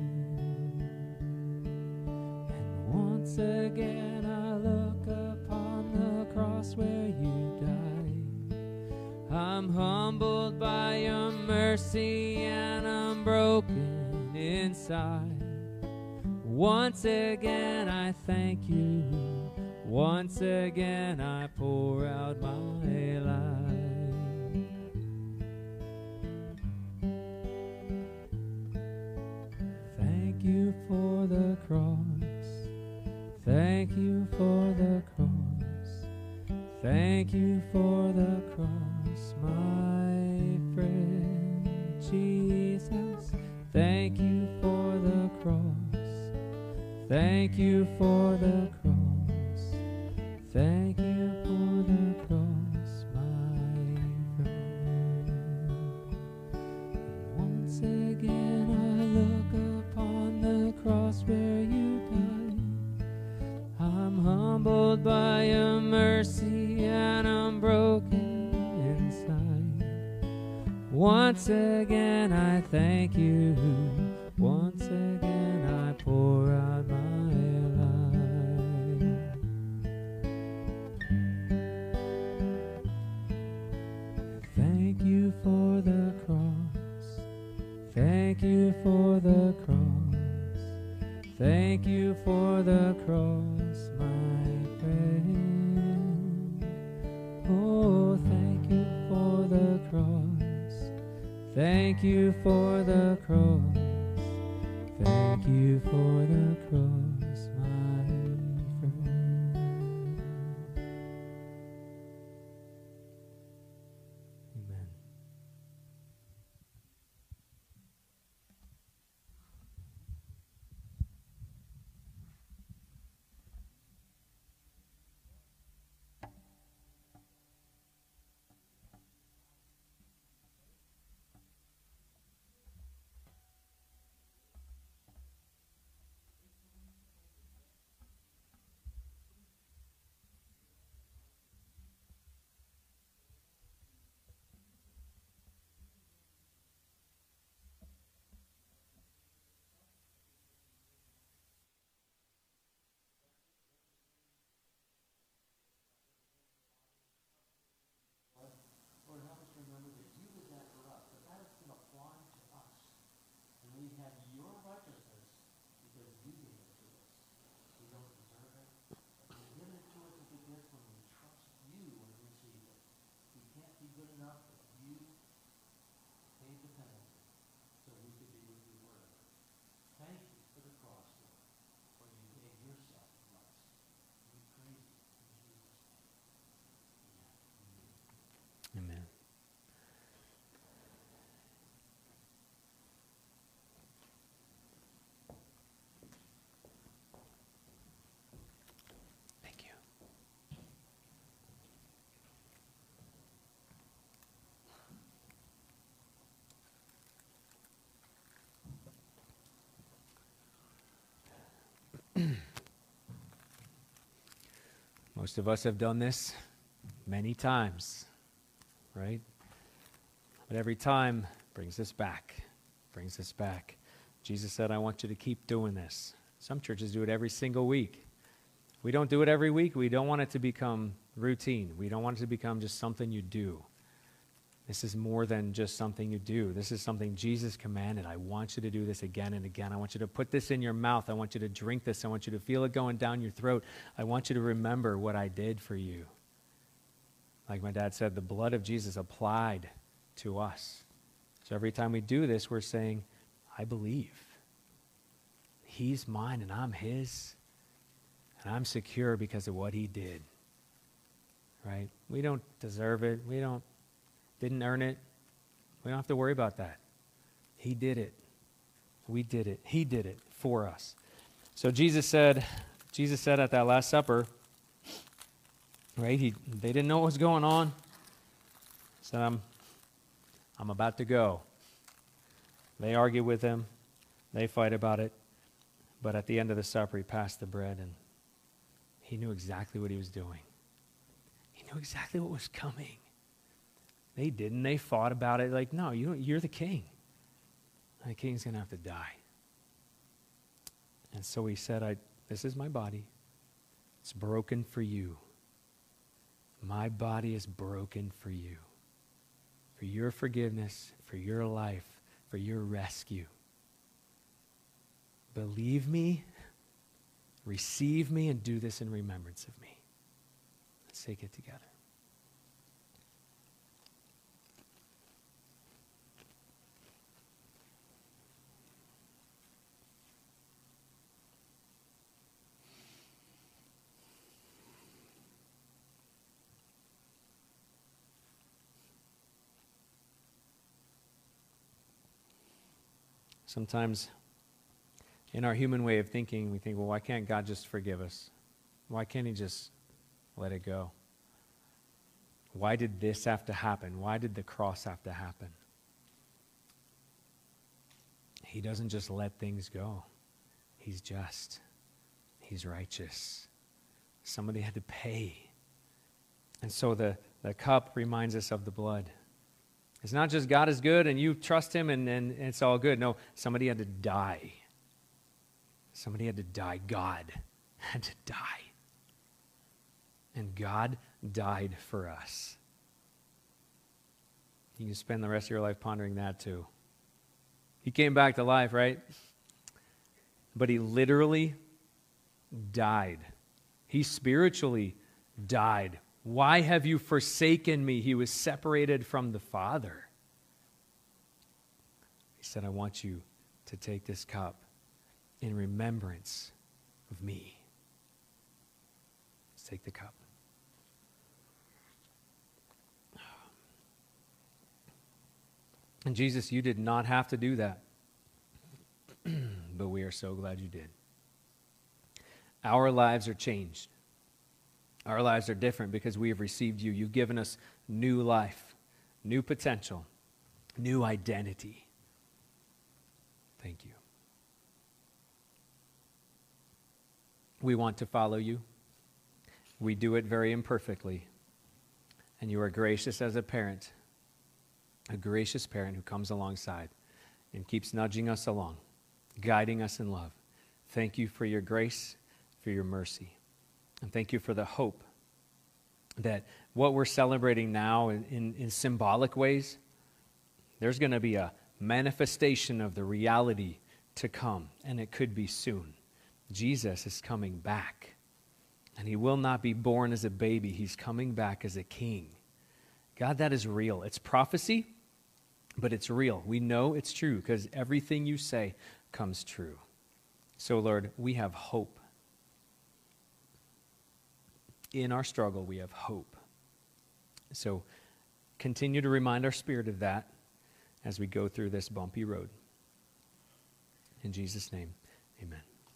And once again I look upon the cross where you died. I'm humbled by your mercy and I'm broken inside. Once again I thank you. Once again I pour out my life. Thank you for the cross. Thank you for the cross. Thank you for the cross, my friend Jesus. Thank you for the cross. Thank you for the cross. Thank you for the cross, my friend. Once again I look upon the cross where you died. I'm humbled by your mercy and I'm broken inside. Once again I thank you. Once again I pour out my life. Thank you for the cross. Thank you for the cross. Thank you for the cross, my friend. Oh, thank you for the cross. Thank you for the cross. Thank you for the cross, my friend. Amen. Amen. Thank you. Most of us have done this many times, right? But every time brings us back, brings us back. Jesus said, I want you to keep doing this. Some churches do it every single week. We don't do it every week. We don't want it to become routine. We don't want it to become just something you do. This is more than just something you do. This is something Jesus commanded. I want you to do this again and again. I want you to put this in your mouth. I want you to drink this. I want you to feel it going down your throat. I want you to remember what I did for you. Like my dad said, the blood of Jesus applied to us. So every time we do this, we're saying, I believe. He's mine and I'm his. And I'm secure because of what he did. Right? We don't deserve it. We don't, didn't earn it. We don't have to worry about that. He did it. We did it. He did it for us. So Jesus said, Jesus said at that Last Supper, right? He, they didn't know what was going on. He said, I'm, I'm about to go. They argue with him. They fight about it. But at the end of the supper, he passed the bread, and he knew exactly what he was doing. He knew exactly what was coming. They didn't. They fought about it like, no, you, you're the king. The king's going to have to die. And so he said, I, this is my body. It's broken for you. My body is broken for you. For your forgiveness, for your life, for your rescue. Believe me, receive me, and do this in remembrance of me. Let's take it together. Sometimes in our human way of thinking, we think, well, why can't God just forgive us? Why can't he just let it go? Why did this have to happen? Why did the cross have to happen? He doesn't just let things go. He's just. He's righteous. Somebody had to pay. And so the, the cup reminds us of the blood. It's not just God is good and you trust him and, and it's all good. No, somebody had to die. Somebody had to die. God had to die. And God died for us. You can spend the rest of your life pondering that too. He came back to life, right? But he literally died. He spiritually died. Why have you forsaken me? He was separated from the Father. He said, I want you to take this cup in remembrance of me. Let's take the cup. And Jesus, you did not have to do that. But we are so glad you did. Our lives are changed. Our lives are different because we have received you. You've given us new life, new potential, new identity. Thank you. We want to follow you. We do it very imperfectly. And you are gracious as a parent, a gracious parent who comes alongside and keeps nudging us along, guiding us in love. Thank you for your grace, for your mercy. And thank you for the hope that what we're celebrating now in, in, in symbolic ways, there's going to be a manifestation of the reality to come, and it could be soon. Jesus is coming back, and he will not be born as a baby. He's coming back as a king. God, that is real. It's prophecy, but it's real. We know it's true because everything you say comes true. So, Lord, we have hope. In our struggle, we have hope. So continue to remind our spirit of that as we go through this bumpy road. In Jesus' name, amen.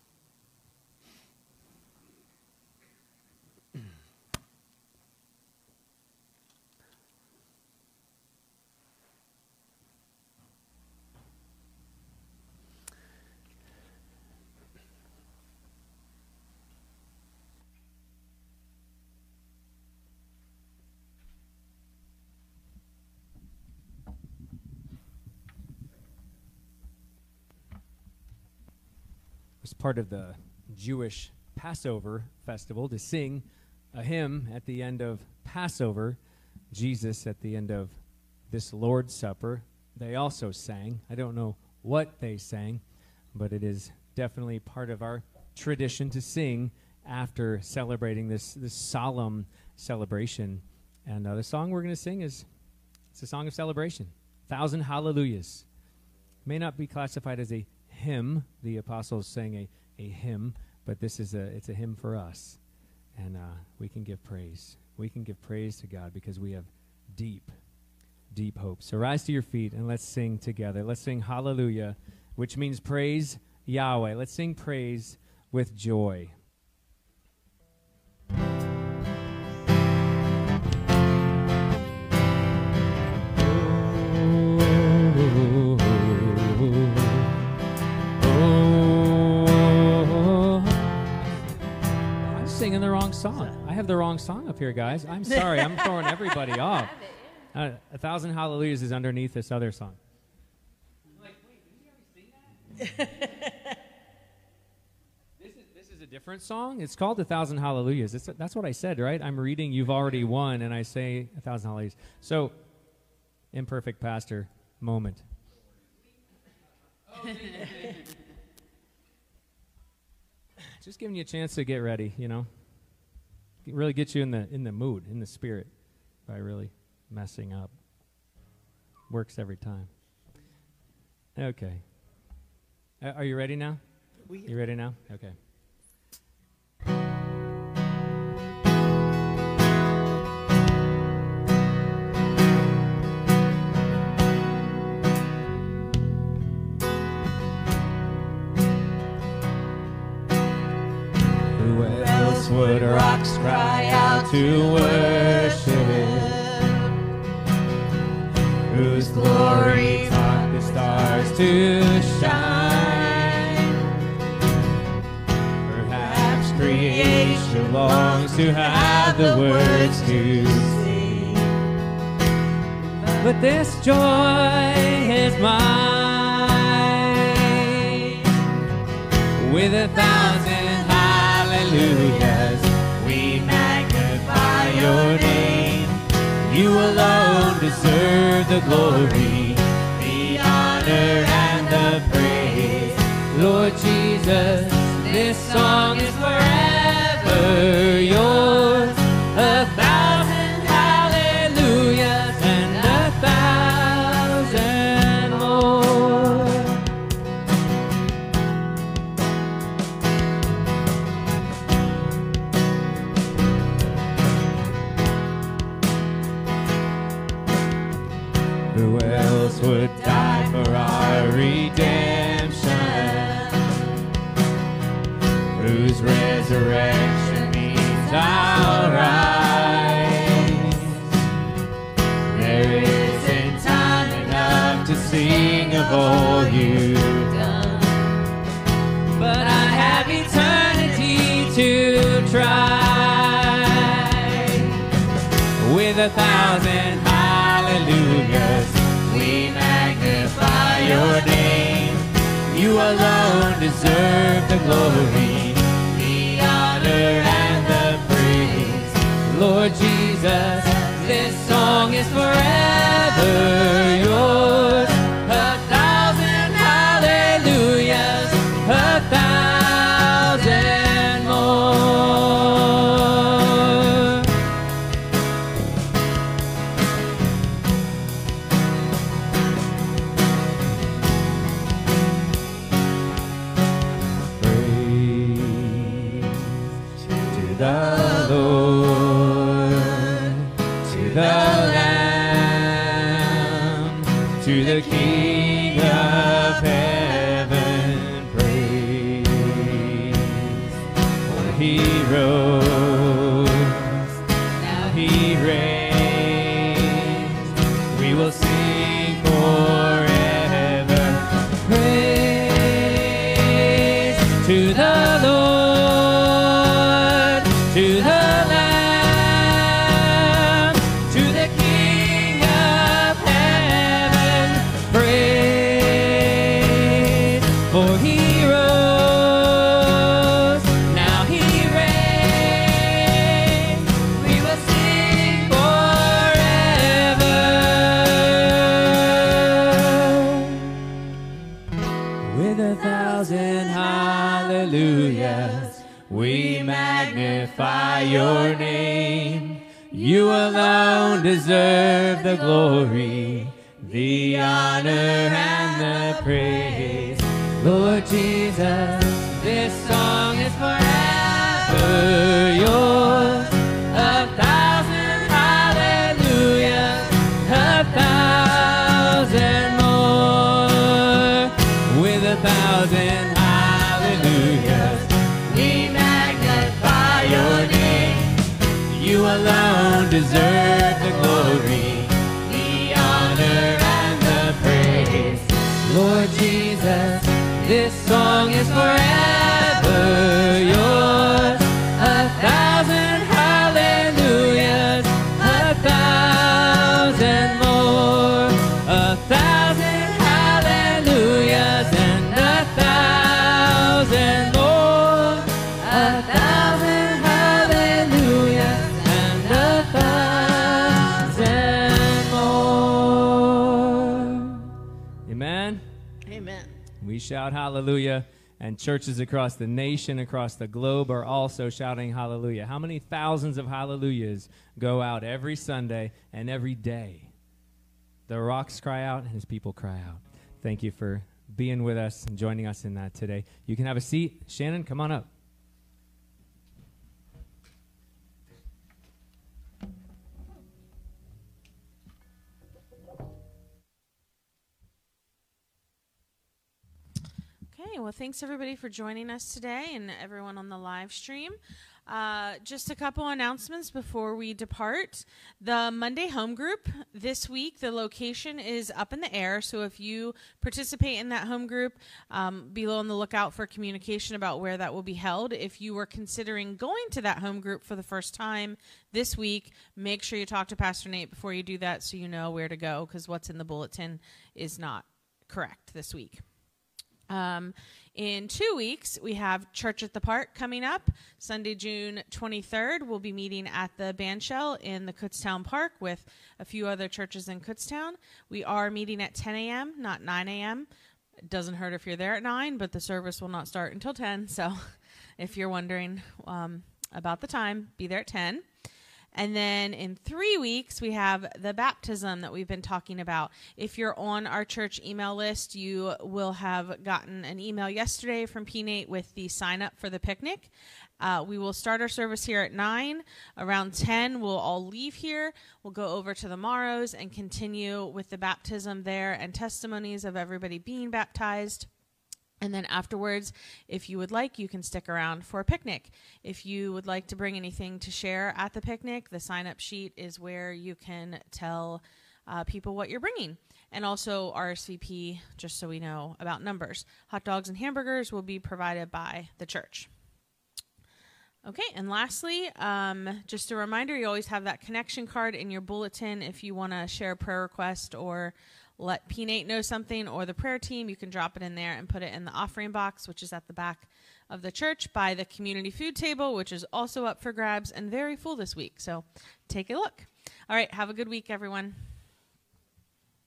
Was part of the Jewish Passover festival to sing a hymn at the end of Passover. Jesus, at the end of this Lord's Supper, they also sang. I don't know what they sang, but it is definitely part of our tradition to sing after celebrating this, this solemn celebration. And uh, the song we're going to sing is, it's a song of celebration. Thousand Hallelujahs. May not be classified as a hymn. The apostles sang a, a hymn, but this is a, it's a hymn for us. And uh, we can give praise. We can give praise to God because we have deep, deep hope. So rise to your feet and let's sing together. Let's sing hallelujah, which means praise Yahweh. Let's sing praise with joy. Singing the wrong song. I have the wrong song up here, guys. I'm sorry. I'm throwing everybody off. Uh, a thousand hallelujahs is underneath this other song. Like, wait, did you already sing that? this is this is a different song. It's called a thousand hallelujahs. It's, that's what I said, right? I'm reading "You've Already Won," and I say a thousand hallelujahs. So, imperfect pastor moment. Just giving you a chance to get ready, you know. Really get you in the in the mood, in the spirit, by really messing up. Works every time. Okay. Uh, are you ready now? We you ready now? Okay. Would rocks cry out to worship, whose glory taught the stars to shine? Perhaps creation longs to have the words to sing, but this joy is mine. With a thousand hallelujahs, we magnify your name. You alone deserve the glory, the honor, and the praise. Lord Jesus, this song is forever yours. A thousand hallelujahs and a thousand more. Who else would die for our redemption? Whose resurrection means our rise? There isn't time enough to sing of all you've done, but I have eternity to try. With a thousand hallelujahs, we magnify your name. You alone deserve the glory, the honor, and the praise. Lord Jesus, this song is forever yours. A thousand hallelujahs, a thousand more. The Lord, to the Lamb, to the King of heaven, praise. For he rose, now he reigns. We will sing forever. Praise to the Lord. To the Lamb, to the King of heaven, praise. deserve the glory, the honor and the praise. Lord Jesus, this song is forever yours. A thousand hallelujahs, a thousand more. With a thousand hallelujahs, we magnify your name. You alone deserve the glory, the honor and the praise. Lord Jesus, this song is forever yours. A thousand hallelujahs, a thousand more. A thousand hallelujahs and a thousand more. A thousand hallelujahs and a thousand more. Amen. Amen. We shout hallelujah, and churches across the nation, across the globe are also shouting hallelujah. How many thousands of hallelujahs go out every Sunday and every day? The rocks cry out and his people cry out. Thank you for being with us and joining us in that today. You can have a seat. Shannon, come on up. Okay, well, thanks everybody for joining us today and everyone on the live stream. Uh, just a couple announcements before we depart. The Monday home group this week, the location is up in the air. So if you participate in that home group, um, be on the lookout for communication about where that will be held. If you were considering going to that home group for the first time this week, make sure you talk to Pastor Nate before you do that so you know where to go, because what's in the bulletin is not correct this week. Um, in two weeks, we have Church at the Park coming up. Sunday, June twenty-third, we'll be meeting at the Bandshell in the Kutztown Park with a few other churches in Kutztown. We are meeting at ten a.m., not nine a.m. It doesn't hurt if you're there at nine, but the service will not start until ten. So if you're wondering um, about the time, be there at ten. And then in three weeks, we have the baptism that we've been talking about. If you're on our church email list, you will have gotten an email yesterday from P Nate with the sign up for the picnic. Uh, we will start our service here at nine. Around ten, we'll all leave here. We'll go over to the Morrows and continue with the baptism there and testimonies of everybody being baptized. And then afterwards, if you would like, you can stick around for a picnic. If you would like to bring anything to share at the picnic, the sign-up sheet is where you can tell uh, people what you're bringing. And also R S V P, just so we know about numbers. Hot dogs and hamburgers will be provided by the church. Okay, and lastly, um, just a reminder, you always have that connection card in your bulletin if you want to share a prayer request or let P Nate know something, or the prayer team. You can drop it in there and put it in the offering box, which is at the back of the church by the community food table, which is also up for grabs and very full this week. So take a look. All right, have a good week, everyone.